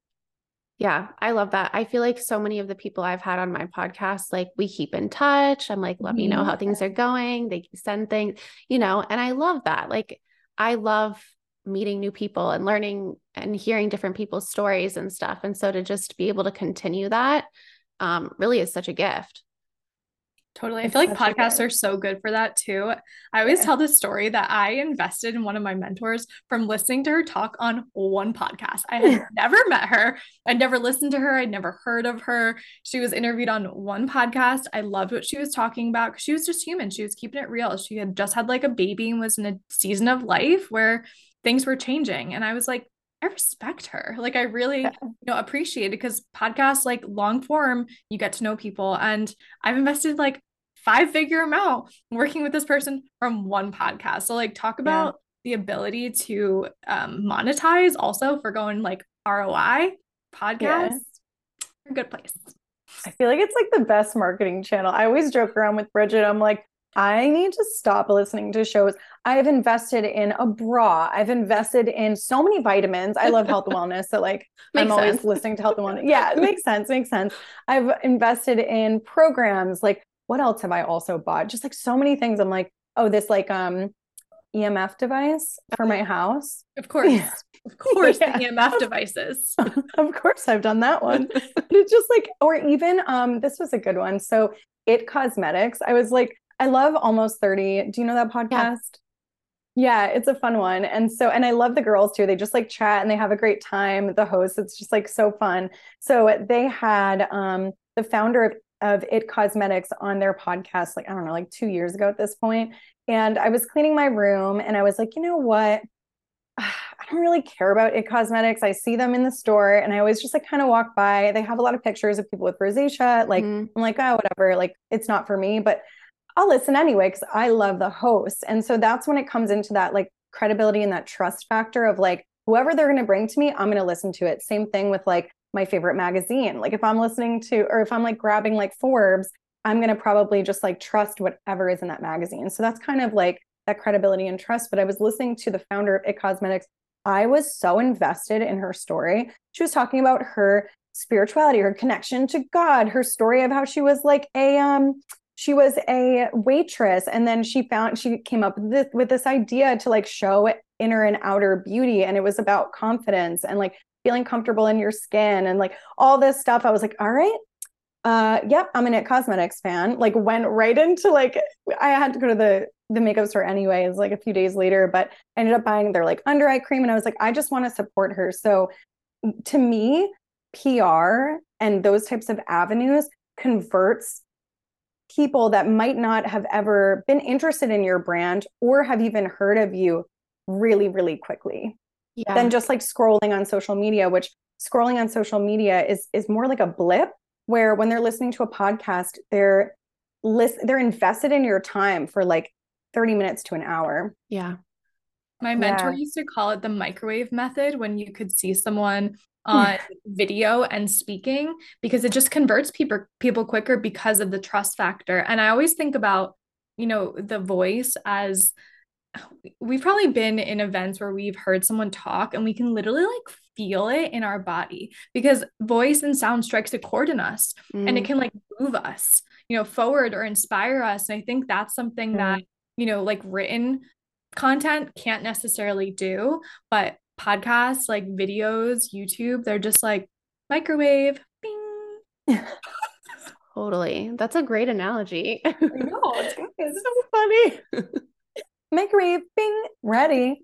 Yeah, I love that. I feel like so many of the people I've had on my podcast, like we keep in touch. I'm like, let me know how things are going. They send things, you know, and I love that. Like, I love meeting new people and learning and hearing different people's stories and stuff. And so to just be able to continue that um, really is such a gift. Totally. I feel like podcasts are so good for that too. I always yeah. tell this story that I invested in one of my mentors from listening to her talk on one podcast. I had never met her. I'd never listened to her. I'd never heard of her. She was interviewed on one podcast. I loved what she was talking about because she was just human. She was keeping it real. She had just had like a baby and was in a season of life where things were changing. And I was like, I respect her. Like I really, you know, appreciate it because podcasts, like long form, you get to know people. And I've invested like five figure amount working with this person from one podcast. So like talk about yeah. the ability to um, monetize also for going like R O I podcasts. Yeah. A good place. I feel like it's like the best marketing channel. I always joke around with Bridget. I'm like, I need to stop listening to shows. I've invested in a bra. I've invested in so many vitamins. I love health and wellness. So like I'm always sense. listening to health and wellness. Yeah, it makes sense. Makes sense. I've invested in programs. Like what else have I also bought? Just like so many things. I'm like, oh, this like um E M F device for my house. Of course. Yeah. Of course, yeah. the E M F devices. Of course I've done that one. But it's just like, or even um, this was a good one. So It Cosmetics. I was like, I love Almost thirty. Do you know that podcast? Yeah. yeah, it's a fun one. And so, and I love the girls too. They just like chat and they have a great time. The hosts, it's just like so fun. So they had um, the founder of of It Cosmetics on their podcast, like, I don't know, like two years ago at this point. And I was cleaning my room and I was like, you know what? I don't really care about It Cosmetics. I see them in the store and I always just like kind of walk by. They have a lot of pictures of people with rosacea. Like, mm. I'm like, oh, whatever. Like, it's not for me, but I'll listen anyway because I love the host. And so that's when it comes into that like credibility and that trust factor of like, whoever they're going to bring to me, I'm going to listen to it. Same thing with like my favorite magazine. Like if I'm listening to, or if I'm like grabbing like Forbes, I'm going to probably just like trust whatever is in that magazine. So that's kind of like that credibility and trust. But I was listening to the founder of It Cosmetics. I was so invested in her story. She was talking about her spirituality, her connection to God, her story of how she was like a, um, she was a waitress. And then she found, she came up with this, with this idea to like show inner and outer beauty. And it was about confidence and like feeling comfortable in your skin and like all this stuff. I was like, all right, uh, yep, I'm an It Cosmetics fan. Like went right into like, I had to go to the, the makeup store anyways, like a few days later, but I ended up buying their like under eye cream. And I was like, I just want to support her. So to me, P R and those types of avenues converts people that might not have ever been interested in your brand or have even heard of you really, really quickly. Yeah. Than just like scrolling on social media, which scrolling on social media is is more like a blip, where when they're listening to a podcast, they're list they're invested in your time for like thirty minutes to an hour. Yeah. My mentor yeah. used to call it the microwave method, when you could see someone on video and speaking, because it just converts people people quicker because of the trust factor. And I always think about, you know, the voice as, we've probably been in events where we've heard someone talk and we can literally like feel it in our body, because voice and sound strikes a chord in us mm. and it can like move us, you know, forward or inspire us. And I think that's something mm. that, you know, like written content can't necessarily do, but podcasts, like videos, YouTube, they're just like microwave, bing. Totally. That's a great analogy. I know, it's, it's so funny. Microwave, bing, ready.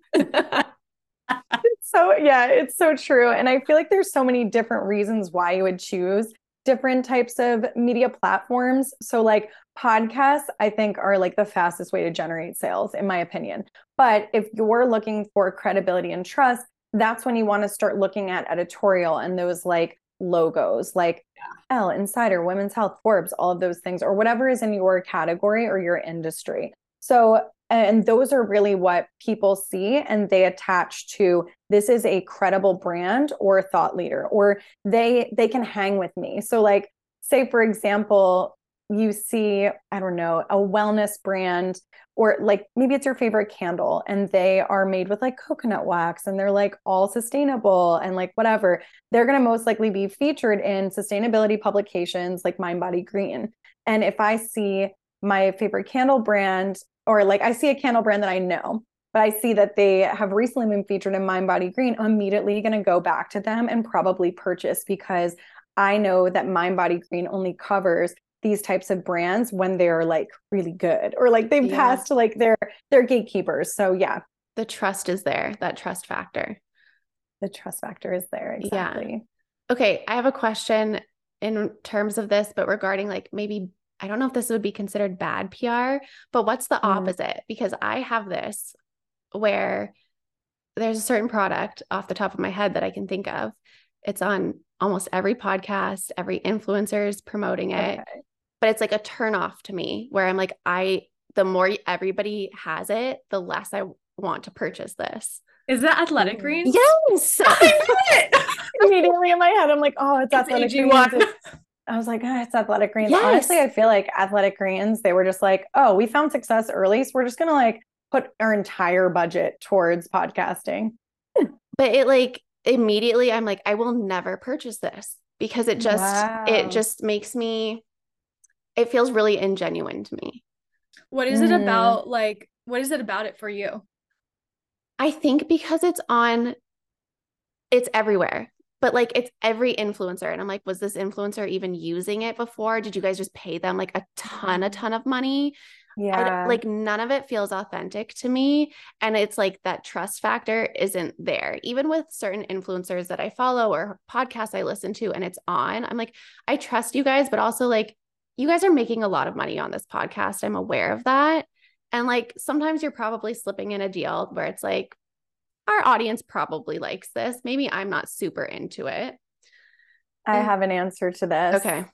So yeah, it's so true. And I feel like there's so many different reasons why you would choose different types of media platforms. So like podcasts, I think are like the fastest way to generate sales, in my opinion. But if you're looking for credibility and trust, that's when you want to start looking at editorial and those like logos, like yeah. Elle, Insider, Women's Health, Forbes, all of those things, or whatever is in your category or your industry. So, and those are really what people see and they attach to, this is a credible brand or thought leader, or they, they can hang with me. So like, say, for example, you see, I don't know, a wellness brand, or like maybe it's your favorite candle and they are made with like coconut wax and they're like all sustainable and like whatever. They're going to most likely be featured in sustainability publications like Mind Body Green. And if I see my favorite candle brand, or like I see a candle brand that I know, but I see that they have recently been featured in Mind Body Green, I'm immediately going to go back to them and probably purchase, because I know that Mind Body Green only covers these types of brands when they're like really good, or like they've yeah. passed to like their, their gatekeepers. So yeah. The trust is there, that trust factor. The trust factor is there. Exactly. Yeah. Okay. I have a question in terms of this, but regarding like maybe, I don't know if this would be considered bad P R, but what's the mm. opposite? Because I have this where there's a certain product off the top of my head that I can think of. It's on almost every podcast, every influencer is promoting it, okay. but it's like a turn off to me where I'm like, I, the more everybody has it, the less I want to purchase this. Is that Athletic Greens? Yes. I knew it. Immediately in my head, I'm like, oh, it's, it's Athletic Greens. I was like, oh, it's Athletic Greens. Yes. Honestly, I feel like Athletic Greens, they were just like, oh, we found success early, so we're just going to like put our entire budget towards podcasting. But it like immediately, I'm like, I will never purchase this, because it just, wow. it just makes me, it feels really ingenuine to me. What is it mm. about? Like, what is it about it for you? I think because it's on, it's everywhere. But like, it's every influencer. And I'm like, was this influencer even using it before? Did you guys just pay them like a ton, a ton of money? Yeah. I, like none of it feels authentic to me. And it's like that trust factor isn't there. Even with certain influencers that I follow or podcasts I listen to and it's on, I'm like, I trust you guys, but also like, you guys are making a lot of money on this podcast. I'm aware of that. And like, sometimes you're probably slipping in a deal where it's like, our audience probably likes this. Maybe I'm not super into it. I have an answer to this. Okay.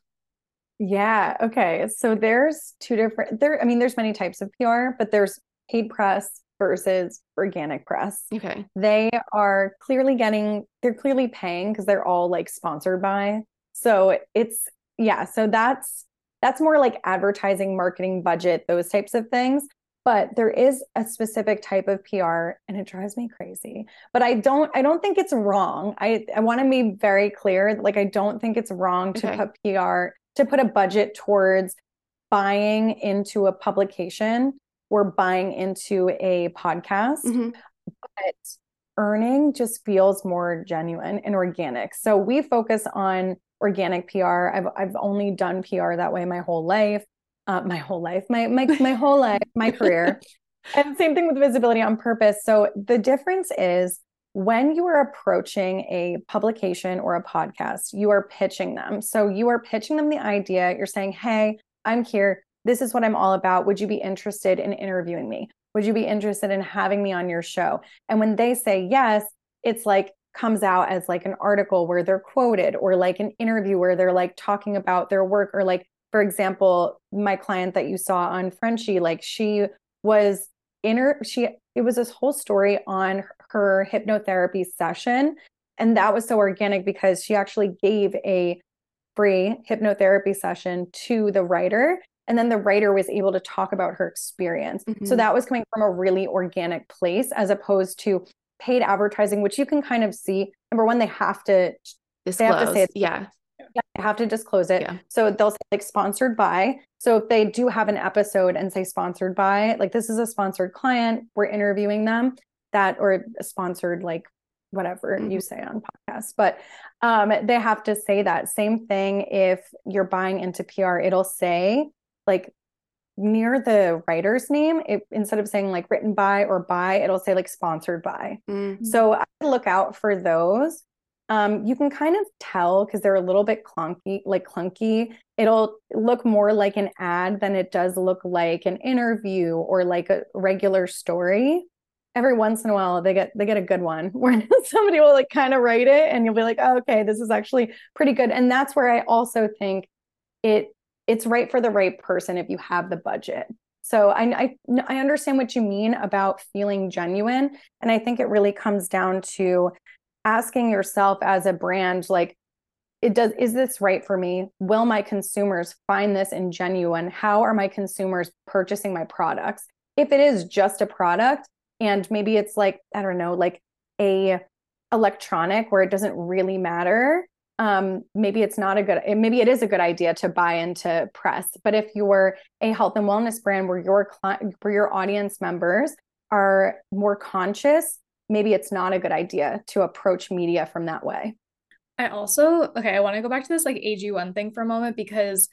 Yeah. Okay. So there's two different there. I mean, there's many types of P R, but there's paid press versus organic press. Okay. They are clearly getting, they're clearly paying because they're all like sponsored by. So it's, yeah. So that's, that's more like advertising, marketing budget, those types of things. But there is a specific type of P R and it drives me crazy. But I don't, I don't think it's wrong. I, I want to be very clear. Like, I don't think it's wrong to Okay. put P R, to put a budget towards buying into a publication or buying into a podcast. Mm-hmm. But earning just feels more genuine and organic. So we focus on organic P R. I've, I've only done P R that way my whole life. Uh, my whole life, my, my, my whole life, my career. And same thing with visibility on purpose. So the difference is when you are approaching a publication or a podcast, you are pitching them. So you are pitching them the idea. You're saying, hey, I'm here. This is what I'm all about. Would you be interested in interviewing me? Would you be interested in having me on your show? And when they say yes, it's like comes out as like an article where they're quoted, or like an interview where they're like talking about their work, or like, for example, my client that you saw on Frenchie, like she was in her, she, it was this whole story on her hypnotherapy session. And that was so organic because she actually gave a free hypnotherapy session to the writer. And then the writer was able to talk about her experience. Mm-hmm. So that was coming from a really organic place, as opposed to paid advertising, which you can kind of see. Number one, they have to, Disclose. they have to say, yeah. Yeah, they have to disclose it. Yeah. So they'll say like sponsored by. So if they do have an episode and say sponsored by, like this is a sponsored client, we're interviewing them, that, or a sponsored, like whatever mm-hmm. you say on podcasts, but um, they have to say that. Same thing if you're buying into P R, it'll say like near the writer's name, it, instead of saying like written by or by, it'll say like sponsored by. Mm-hmm. So I look out for those. Um, you can kind of tell because they're a little bit clunky, like clunky. It'll look more like an ad than it does look like an interview or like a regular story. Every once in a while, they get they get a good one where somebody will like kind of write it, and you'll be like, oh, okay, this is actually pretty good. And that's where I also think it it's right for the right person if you have the budget. So I I, I understand what you mean about feeling genuine, and I think it really comes down to asking yourself as a brand, like, it does, is this right for me? Will my consumers find this in genuine? How are my consumers purchasing my products? If it is just a product and maybe it's like, I don't know, like a electronic where it doesn't really matter, um, maybe it's not a good, maybe it is a good idea to buy into press. But if you're a health and wellness brand where your client, where your audience members are more conscious, maybe it's not a good idea to approach media from that way. I also, okay, I want to go back to this like A G one thing for a moment, because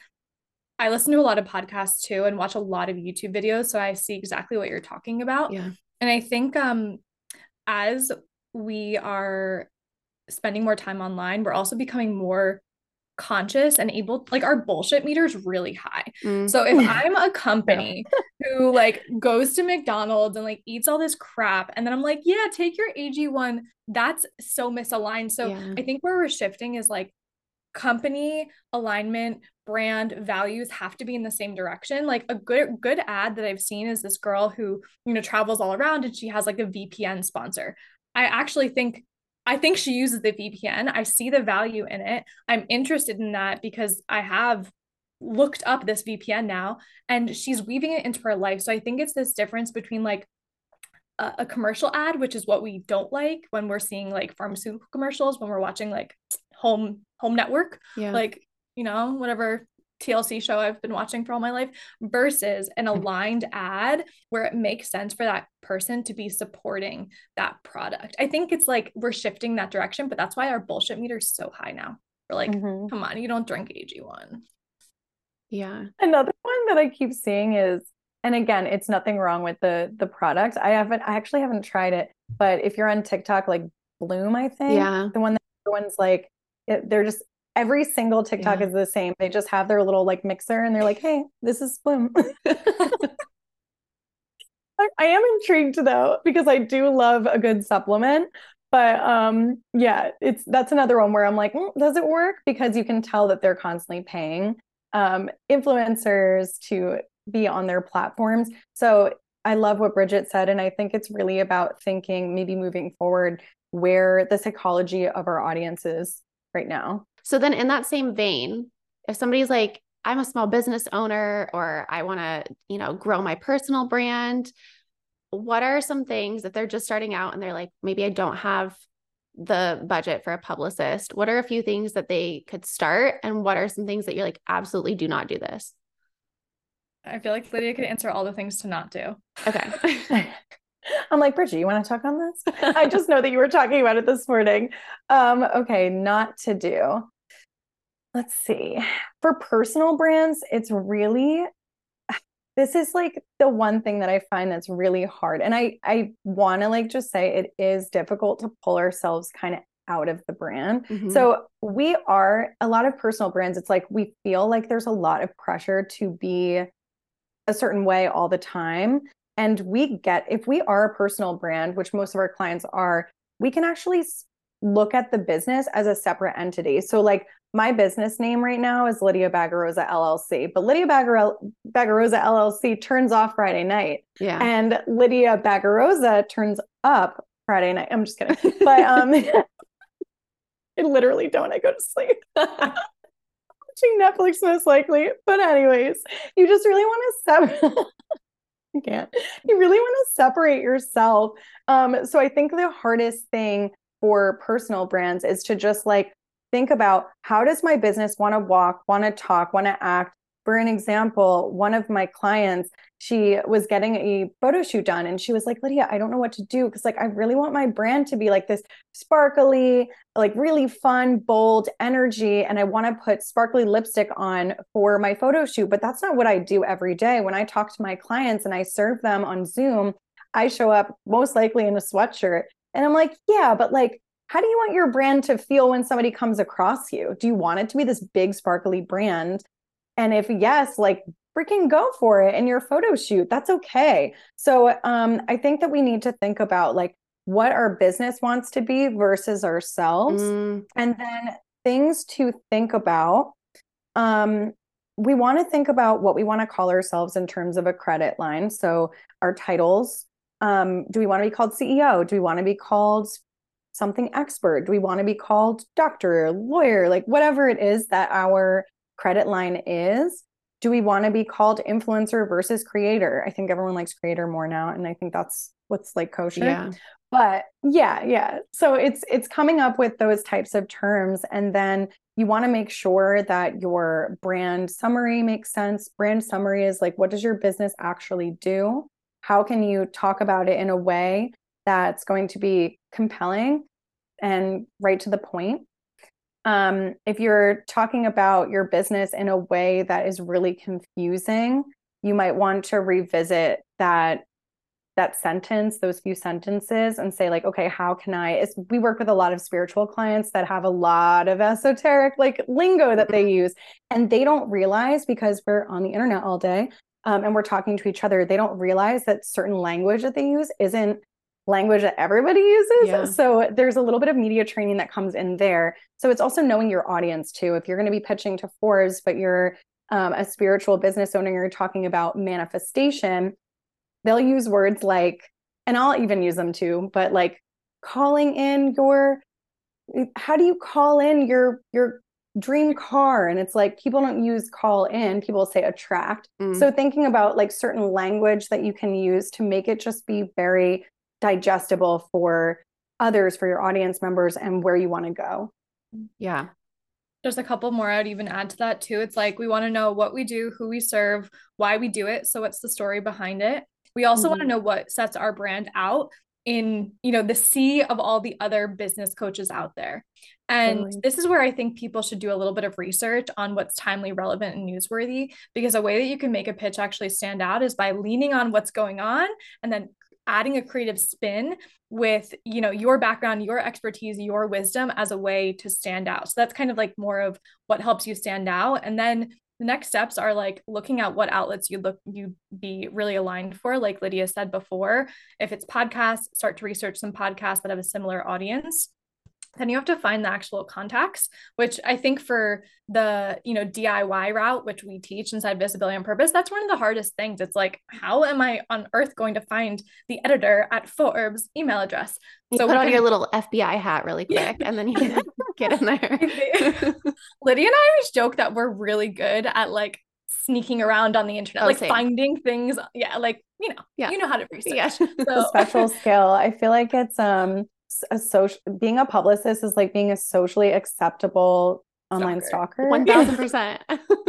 I listen to a lot of podcasts too and watch a lot of YouTube videos. So I see exactly what you're talking about. Yeah. And I think um, as we are spending more time online, we're also becoming more conscious and able, like our bullshit meter is really high. Mm. So if I'm a company yeah. who like goes to McDonald's and like eats all this crap, and then I'm like, yeah, take your A G one, that's so misaligned. So yeah. I think where we're shifting is like company alignment, brand values have to be in the same direction. Like a good, good ad that I've seen is this girl who, you know, travels all around and she has like a V P N sponsor. I actually think I think she uses the V P N. I see the value in it. I'm interested in that because I have looked up this V P N now, and she's weaving it into her life. So I think it's this difference between like a, a commercial ad, which is what we don't like when we're seeing like pharmaceutical commercials, when we're watching like home, home network, yeah. like, you know, whatever T L C show I've been watching for all my life, versus an aligned ad where it makes sense for that person to be supporting that product. I think it's like we're shifting that direction, but that's why our bullshit meter is so high now. We're like, mm-hmm. come on, you don't drink A G one. Yeah. Another one that I keep seeing is, and again, it's nothing wrong with the the product. I haven't, I actually haven't tried it, but if you're on TikTok, like Bloom, I think, yeah, the one that everyone's like, it, they're just every single TikTok yeah. is the same. They just have their little like mixer and they're like, hey, this is Flume. I, I am intrigued though, because I do love a good supplement. But um, yeah, it's that's another one where I'm like, mm, does it work? Because you can tell that they're constantly paying um, influencers to be on their platforms. So I love what Bridget said. And I think it's really about thinking maybe moving forward where the psychology of our audience is right now. So then in that same vein, if somebody's like, I'm a small business owner, or I want to, you know, grow my personal brand, what are some things if they're just starting out and they're like, maybe I don't have the budget for a publicist? What are a few things that they could start? And what are some things that you're like, absolutely do not do this? I feel like Lydia could answer all the things to not do. Okay. I'm like, Bridget, you want to talk on this? I just know that you were talking about it this morning. Um, okay, not to do. Let's see. For personal brands, it's really, this is like the one thing that I find that's really hard. And I, I want to like just say it is difficult to pull ourselves kind of out of the brand. Mm-hmm. So we are, a lot of personal brands, it's like we feel like there's a lot of pressure to be a certain way all the time. And we get, if we are a personal brand, which most of our clients are, we can actually look at the business as a separate entity. So like my business name right now is Lydia Bagarosa L L C, but Lydia Bagar- Bagarosa L L C turns off Friday night. Yeah. And Lydia Bagarosa turns up Friday night. I'm just kidding. But um, I literally don't. I go to sleep. Watching Netflix most likely. But anyways, you just really want to separate. You can't. You really want to separate yourself. Um, so I think the hardest thing for personal brands is to just like think about, how does my business want to walk, want to talk, want to act? For an example, one of my clients, she was getting a photo shoot done and she was like, Lydia, I don't know what to do. Because like, I really want my brand to be like this sparkly, like really fun, bold energy. And I want to put sparkly lipstick on for my photo shoot. But that's not what I do every day. When I talk to my clients and I serve them on Zoom, I show up most likely in a sweatshirt. And I'm like, yeah, but like, how do you want your brand to feel when somebody comes across you? Do you want it to be this big, sparkly brand? And if yes, like freaking go for it in your photo shoot. That's okay. So um, I think that we need to think about like what our business wants to be versus ourselves. Mm. And then things to think about. Um, we want to think about what we want to call ourselves in terms of a credit line. So our titles, um, do we want to be called C E O? Do we want to be called something expert? Do we want to be called doctor, lawyer, like whatever it is that our credit line is? Do we want to be called influencer versus creator? I think everyone likes creator more now. And I think that's what's like kosher. Yeah. But yeah, yeah. So it's, it's coming up with those types of terms. And then you want to make sure that your brand summary makes sense. Brand summary is like, what does your business actually do? How can you talk about it in a way that's going to be compelling and right to the point? Um, if you're talking about your business in a way that is really confusing, you might want to revisit that that sentence, those few sentences, and say like, okay, how can I, it's, we work with a lot of spiritual clients that have a lot of esoteric like lingo that they use, and they don't realize, because we're on the internet all day um, and we're talking to each other, they don't realize that certain language that they use isn't language that everybody uses. Yeah. So there's a little bit of media training that comes in there. So it's also knowing your audience too. If you're going to be pitching to Forbes, but you're um, a spiritual business owner, you're talking about manifestation, they'll use words like, and I'll even use them too, but like calling in your, how do you call in your, your dream car? And it's like, people don't use call in, people say attract. Mm. So thinking about like certain language that you can use to make it just be very digestible for others, for your audience members, and where you want to go. Yeah. There's a couple more I would even add to that too. It's like, we want to know what we do, who we serve, why we do it. So what's the story behind it? We also mm-hmm. want to know what sets our brand out in, you know, the sea of all the other business coaches out there. And totally. This is where I think people should do a little bit of research on what's timely, relevant, and newsworthy, because a way that you can make a pitch actually stand out is by leaning on what's going on and then adding a creative spin with, you know, your background, your expertise, your wisdom as a way to stand out. So that's kind of like more of what helps you stand out. And then the next steps are like looking at what outlets you look, you be really aligned for. Like Lydia said before, if it's podcasts, start to research some podcasts that have a similar audience. Then you have to find the actual contacts, which I think for the, you know, D I Y route, which we teach inside Visibility on Purpose, that's one of the hardest things. It's like, how am I on earth going to find the editor at Forbes email address? You so put on can, your little F B I hat really quick and then you get in there. Lydia and I always joke that we're really good at like sneaking around on the internet, oh, like same. finding things. Yeah. Like, you know, yeah. you know how to research. Yeah. So. A special skill. I feel like it's, um, a social, being a publicist is like being a socially acceptable online stalker. one thousand percent.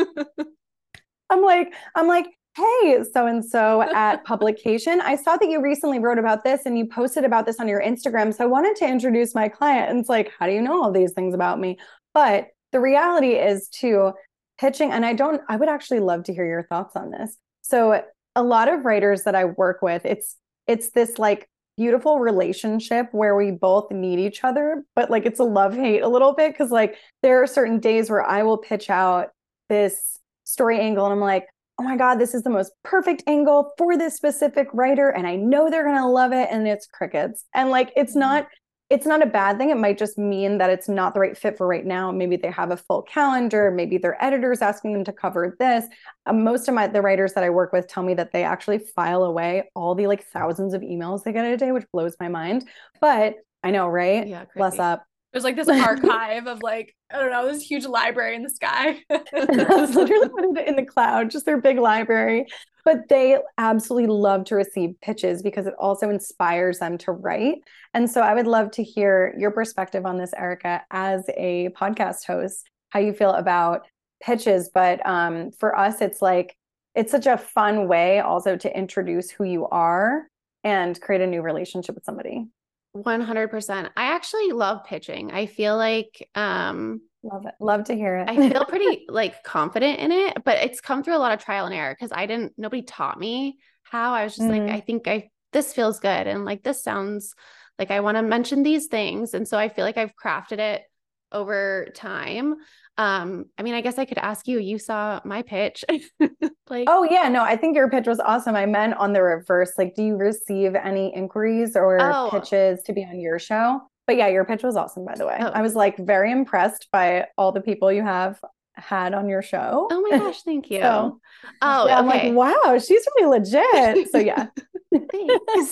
I'm like, I'm like, hey, so-and-so at publication, I saw that you recently wrote about this and you posted about this on your Instagram. So I wanted to introduce my client. And it's like, how do you know all these things about me? But the reality is too, pitching, and I don't, I would actually love to hear your thoughts on this. So a lot of writers that I work with, it's, it's this like beautiful relationship where we both need each other, but like it's a love-hate a little bit. Cause like there are certain days where I will pitch out this story angle and I'm like, oh my God, this is the most perfect angle for this specific writer. And I know they're going to love it. And it's crickets. And like, it's not, it's not a bad thing. It might just mean that it's not the right fit for right now. Maybe they have a full calendar. Maybe their editor's asking them to cover this. Uh, most of my, the writers that I work with tell me that they actually file away all the like thousands of emails they get a day, which blows my mind. But I know, right? Yeah, crazy. Bless up. There's like this archive of like, I don't know, this huge library in the sky. That's literally put it in the cloud, just their big library. But they absolutely love to receive pitches because it also inspires them to write. And so I would love to hear your perspective on this, Erica, as a podcast host, how you feel about pitches. But um, for us, it's like, it's such a fun way also to introduce who you are and create a new relationship with somebody. one hundred percent. I actually love pitching. I feel like, um, love it. Love to hear it. I feel pretty like confident in it, but it's come through a lot of trial and error because I didn't, nobody taught me how. I was just mm-hmm. like, I think I, this feels good. And like, this sounds like I want to mention these things. And so I feel like I've crafted it over time. Um, I mean, I guess I could ask you, you saw my pitch. like, oh yeah, no, I think your pitch was awesome. I meant on the reverse, like, do you receive any inquiries or oh. pitches to be on your show? But yeah, your pitch was awesome, by the way. Oh. I was like very impressed by all the people you have had on your show. Oh my gosh, thank you. so, oh, yeah, okay. I'm like, wow, she's really legit. So yeah. Thanks.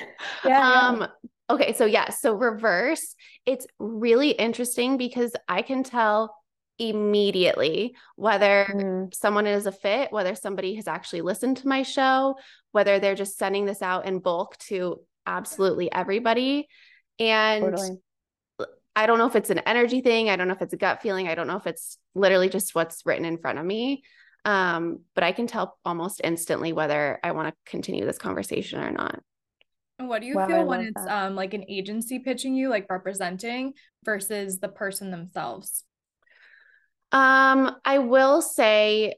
yeah, um, yeah. Okay, so yeah, so reverse, it's really interesting because I can tell immediately whether mm. someone is a fit, whether somebody has actually listened to my show, whether they're just sending this out in bulk to absolutely everybody. And totally. I don't know if it's an energy thing. I don't know if it's a gut feeling. I don't know if it's literally just what's written in front of me. Um, but I can tell almost instantly whether I want to continue this conversation or not. And what do you wow, feel when it's that. um like an agency pitching you, like representing versus the person themselves? Um, I will say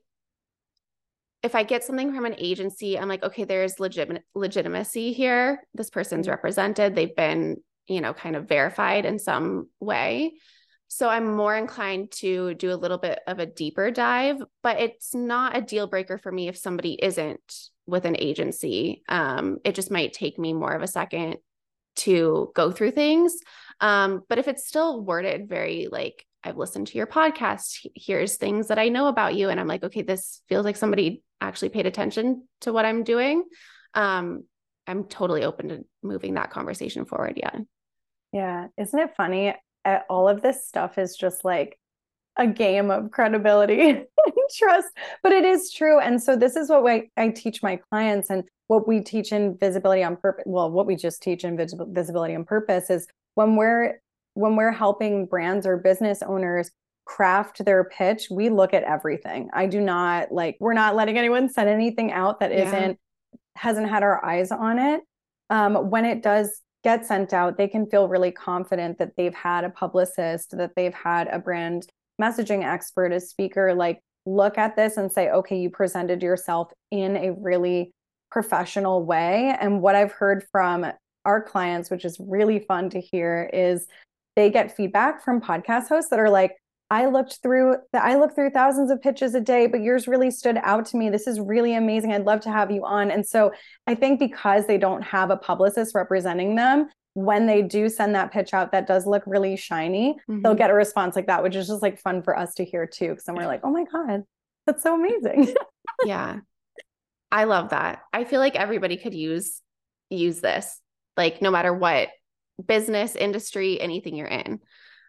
if I get something from an agency, I'm like, okay, there's legit legitimacy here. This person's mm-hmm. represented. They've been, you know, kind of verified in some way. So I'm more inclined to do a little bit of a deeper dive, but it's not a deal breaker for me if somebody isn't with an agency. Um, it just might take me more of a second to go through things. Um, but if it's still worded very like, I've listened to your podcast, here's things that I know about you. And I'm like, okay, this feels like somebody actually paid attention to what I'm doing. Um, I'm totally open to moving that conversation forward. Yeah. Yeah. Isn't it funny? All of this stuff is just like a game of credibility and trust, but it is true. And so this is what I, I teach my clients and what we teach in Visibility on Purpose. Well, what we just teach in vis- Visibility on Purpose is when we're, when we're helping brands or business owners craft their pitch, we look at everything. I do not like, we're not letting anyone send anything out that yeah. isn't, hasn't had our eyes on it. Um, when it does get sent out, they can feel really confident that they've had a publicist, that they've had a brand messaging expert, a speaker, like look at this and say, okay, you presented yourself in a really professional way. And what I've heard from our clients, which is really fun to hear, is they get feedback from podcast hosts that are like, I looked through the, I look through thousands of pitches a day, but yours really stood out to me. This is really amazing. I'd love to have you on. And so I think because they don't have a publicist representing them, when they do send that pitch out that does look really shiny, mm-hmm. they'll get a response like that, which is just like fun for us to hear too. Cause then we're like, oh my God, that's so amazing. Yeah. I love that. I feel like everybody could use, use this, like no matter what business, industry, anything you're in.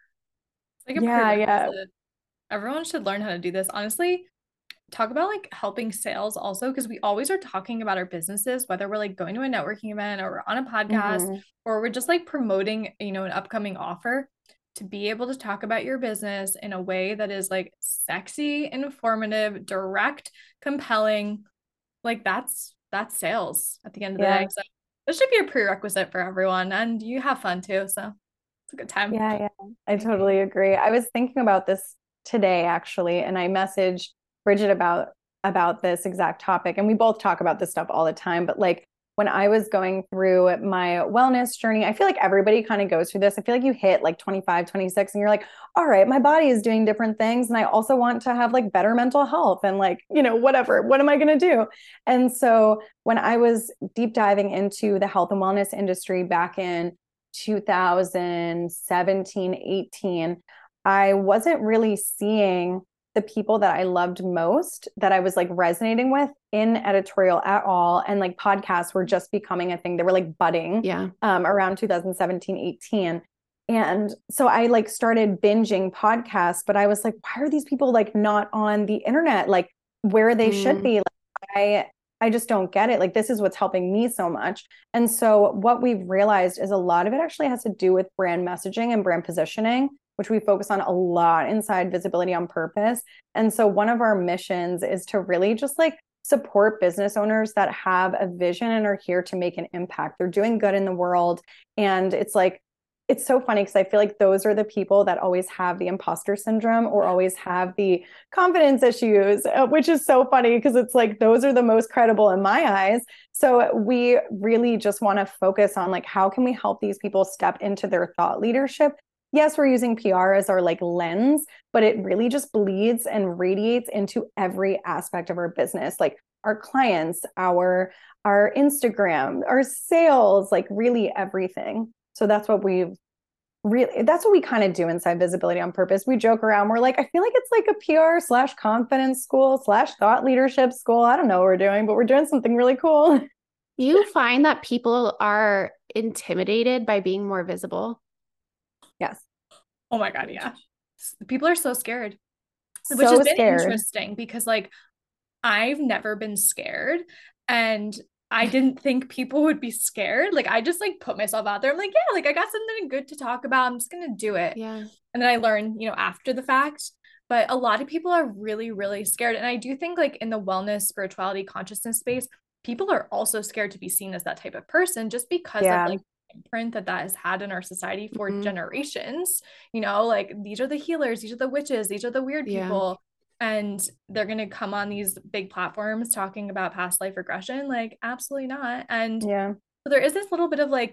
Like a yeah, yeah. Everyone should learn how to do this. Honestly, talk about like helping sales also, because we always are talking about our businesses, whether we're like going to a networking event or we're on a podcast mm-hmm. or we're just like promoting, you know, an upcoming offer. To be able to talk about your business in a way that is like sexy, informative, direct, compelling, like that's that's sales at the end of the yeah. day. So this should be a prerequisite for everyone, and you have fun too. So it's a good time. Yeah, yeah. I totally agree. I was thinking about this today actually, and I messaged Bridget about about this exact topic. And we both talk about this stuff all the time. But like when I was going through my wellness journey, I feel like everybody kind of goes through this. I feel like you hit like twenty-five, twenty-six, and you're like, all right, my body is doing different things. And I also want to have like better mental health and like, you know, whatever, what am I going to do? And so when I was deep diving into the health and wellness industry back in two thousand seventeen, eighteen, I wasn't really seeing the people that I loved most that I was like resonating with in editorial at all. And like podcasts were just becoming a thing. They were like budding yeah. um, around two thousand seventeen, eighteen. And so I like started binging podcasts, but I was like, why are these people like not on the internet, like where they mm. should be? Like, I, I just don't get it. Like, this is what's helping me so much. And so what we've realized is a lot of it actually has to do with brand messaging and brand positioning, which we focus on a lot inside Visibility on Purpose. And so one of our missions is to really just like support business owners that have a vision and are here to make an impact. They're doing good in the world. And it's like, it's so funny because I feel like those are the people that always have the imposter syndrome or always have the confidence issues, which is so funny because it's like, those are the most credible in my eyes. So we really just want to focus on like, how can we help these people step into their thought leadership? Yes, we're using P R as our like lens, but it really just bleeds and radiates into every aspect of our business, like our clients, our, our Instagram, our sales, like really everything. So that's what we've really, that's what we kind of do inside Visibility on Purpose. We joke around. We're like, I feel like it's like a P R slash confidence school slash thought leadership school. I don't know what we're doing, but we're doing something really cool. You find that people are intimidated by being more visible? Yes. Oh my God. Yeah. People are so scared, so which has been scared. Interesting because like I've never been scared and I didn't think people would be scared. Like I just like put myself out there. I'm like, yeah, like I got something good to talk about. I'm just going to do it. Yeah. And then I learned, you know, after the fact, but a lot of people are really, really scared. And I do think like in the wellness, spirituality, consciousness space, people are also scared to be seen as that type of person just because yeah. of like imprint that that has had in our society for mm-hmm. generations. You know, like these are the healers, these are the witches, these are the weird yeah. people. And they're going to come on these big platforms talking about past life regression. Like, absolutely not. And yeah, so there is this little bit of like,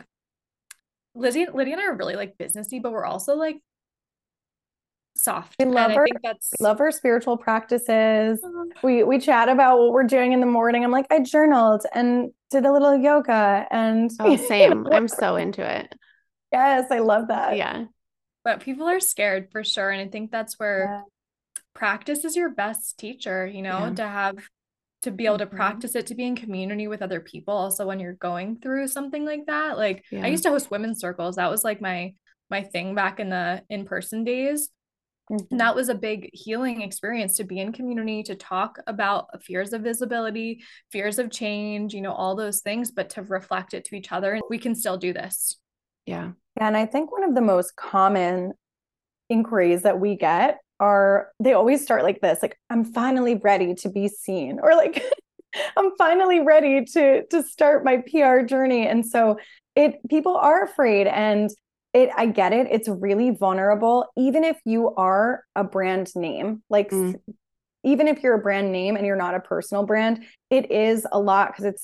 Lizzie, Lydia and I are really like businessy, but we're also like soft. We love and our, I think that's we love our spiritual practices. Uh-huh. We, we chat about what we're doing in the morning. I'm like, I journaled and did a little yoga and oh, same. You know, I'm so into it. Yes. I love that. Yeah. But people are scared for sure. And I think that's where yeah. practice is your best teacher, you know, yeah. to have, to be able to mm-hmm. practice it, to be in community with other people. Also, when you're going through something like that, like yeah. I used to host women's circles. That was like my, my thing back in the in-person days. Mm-hmm. And that was a big healing experience to be in community, to talk about fears of visibility, fears of change, you know, all those things, but to reflect it to each other. And we can still do this. Yeah. Yeah. And I think one of the most common inquiries that we get are, they always start like this, like, I'm finally ready to be seen, or like, I'm finally ready to, to start my P R journey. And so it, people are afraid, and it, I get it. It's really vulnerable. Even if you are a brand name, like mm. even if you're a brand name and you're not a personal brand, it is a lot. Cause it's like,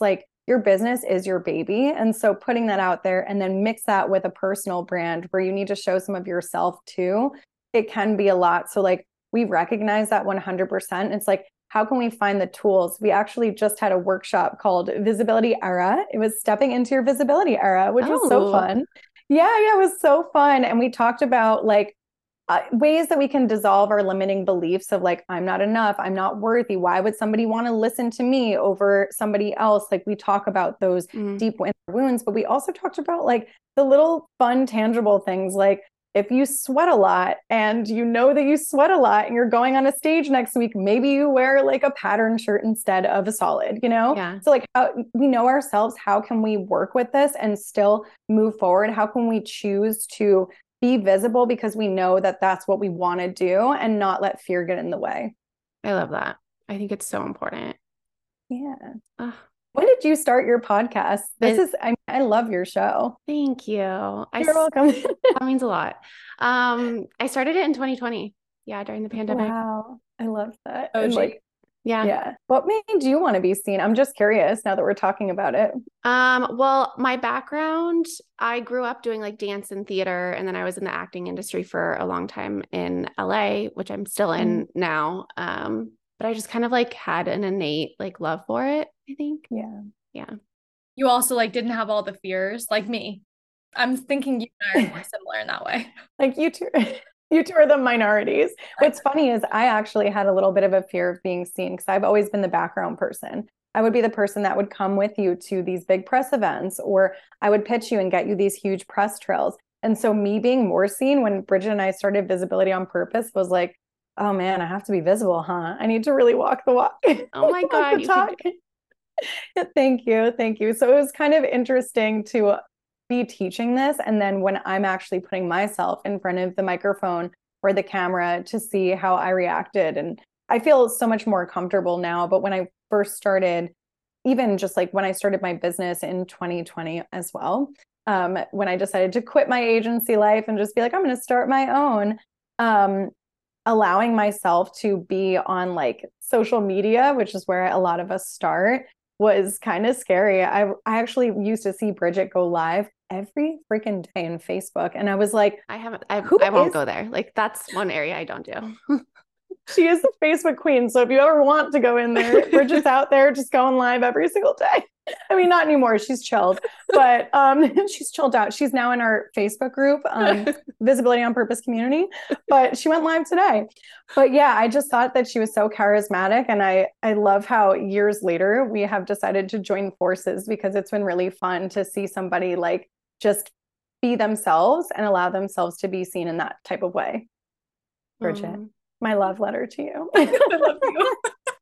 your business is your baby. And so putting that out there and then mix that with a personal brand where you need to show some of yourself too, it can be a lot. So like we recognize that one hundred percent. It's like, how can we find the tools? We actually just had a workshop called Visibility Era. It was stepping into your visibility era, which oh. was so fun. Yeah, yeah, it was so fun. And we talked about like uh, ways that we can dissolve our limiting beliefs of like, I'm not enough, I'm not worthy. Why would somebody want to listen to me over somebody else? Like we talk about those mm. deep wounds, but we also talked about like the little fun, tangible things like, if you sweat a lot and you know that you sweat a lot and you're going on a stage next week, maybe you wear like a pattern shirt instead of a solid, you know? Yeah. So like how, we know ourselves, how can we work with this and still move forward? How can we choose to be visible because we know that that's what we want to do and not let fear get in the way? I love that. I think it's so important. Yeah. Ugh. When did you start your podcast? This is, I, I love your show. Thank you. You're I, welcome. That means a lot. Um, I started it in twenty twenty. Yeah. During the pandemic. Wow. I love that. Oh, and like, yeah. Yeah. What made you want to be seen? I'm just curious now that we're talking about it. Um, well, my background, I grew up doing like dance and theater, and then I was in the acting industry for a long time in L A, which I'm still in mm. now. Um, but I just kind of like had an innate like love for it, I think. Yeah. Yeah. You also like didn't have all the fears like me. I'm thinking you and I are more similar in that way. Like you two, you two are the minorities. What's funny is I actually had a little bit of a fear of being seen because I've always been the background person. I would be the person that would come with you to these big press events, or I would pitch you and get you these huge press trails. And so me being more seen when Bridget and I started Visibility on Purpose was like, oh man, I have to be visible, huh? I need to really walk the walk. Oh my God. You talk. Thank you. Thank you. So it was kind of interesting to be teaching this. And then when I'm actually putting myself in front of the microphone or the camera to see how I reacted. And I feel so much more comfortable now. But when I first started, even just like when I started my business in twenty twenty as well, um, when I decided to quit my agency life and just be like, I'm going to start my own, um, allowing myself to be on like social media, which is where a lot of us start, was kind of scary. I I actually used to see Bridget go live every freaking day in Facebook. And I was like, I haven't, I, I won't is- go there. Like that's one area I don't do. She is the Facebook queen. So if you ever want to go in there, Bridget's out there just going live every single day. I mean, not anymore. She's chilled, but um, she's chilled out. She's now in our Facebook group, um, Visibility on Purpose community, but she went live today. But yeah, I just thought that she was so charismatic. And I, I love how years later we have decided to join forces because it's been really fun to see somebody like just be themselves and allow themselves to be seen in that type of way. Bridget. Mm. My love letter to you. I love you.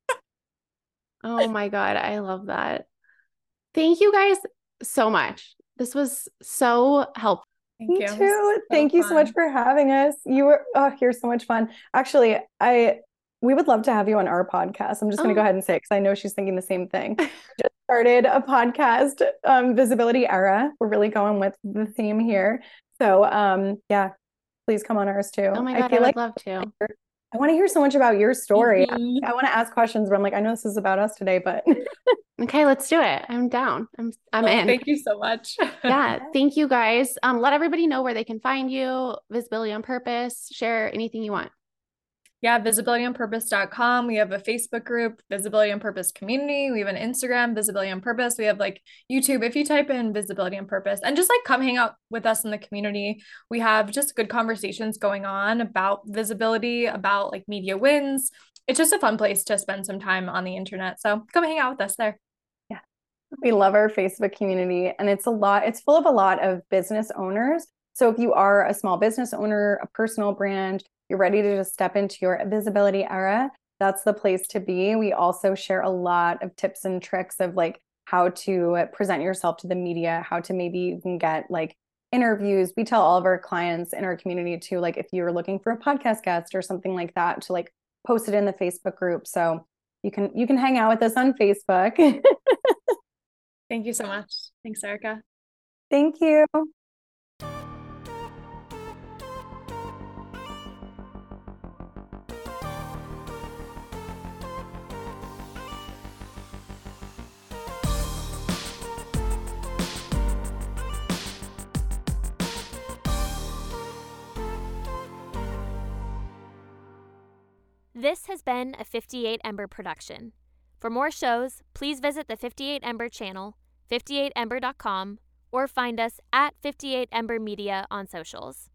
Oh my God. I love that. Thank you guys so much. This was so helpful. Thank Me you. too. So Thank you fun. so much for having us. You were, oh, you're so much fun. Actually, I, we would love to have you on our podcast. I'm just going to oh. go ahead and say it because I know she's thinking the same thing. Just started a podcast, um, Visibility Era. We're really going with the theme here. So um, yeah, please come on ours too. Oh my God, I, feel I would like love to. I want to hear so much about your story. Mm-hmm. I, I want to ask questions, but I'm like, I know this is about us today, but okay, let's do it. I'm down. I'm I'm well, in. Thank you so much. Yeah, thank you guys. Um, let everybody know where they can find you. Visibility on Purpose. Share anything you want. Yeah, visibility on purpose dot com. We have a Facebook group, Visibility on Purpose Community. We have an Instagram, Visibility on Purpose. We have like YouTube. If you type in Visibility on Purpose and just like come hang out with us in the community, we have just good conversations going on about visibility, about like media wins. It's just a fun place to spend some time on the internet. So come hang out with us there. Yeah, we love our Facebook community, and it's a lot. It's full of a lot of business owners. So if you are a small business owner, a personal brand, you're ready to just step into your visibility era, that's the place to be. We also share a lot of tips and tricks of like how to present yourself to the media, how to maybe even get like interviews. We tell all of our clients in our community too, like if you're looking for a podcast guest or something like that, to like post it in the Facebook group. So you can you can hang out with us on Facebook. Thank you so much. Thanks, Erica. Thank you. This has been a fifty-eight Ember production. For more shows, please visit the fifty-eight Ember channel, fifty-eight ember dot com, or find us at fifty-eight Ember Media on socials.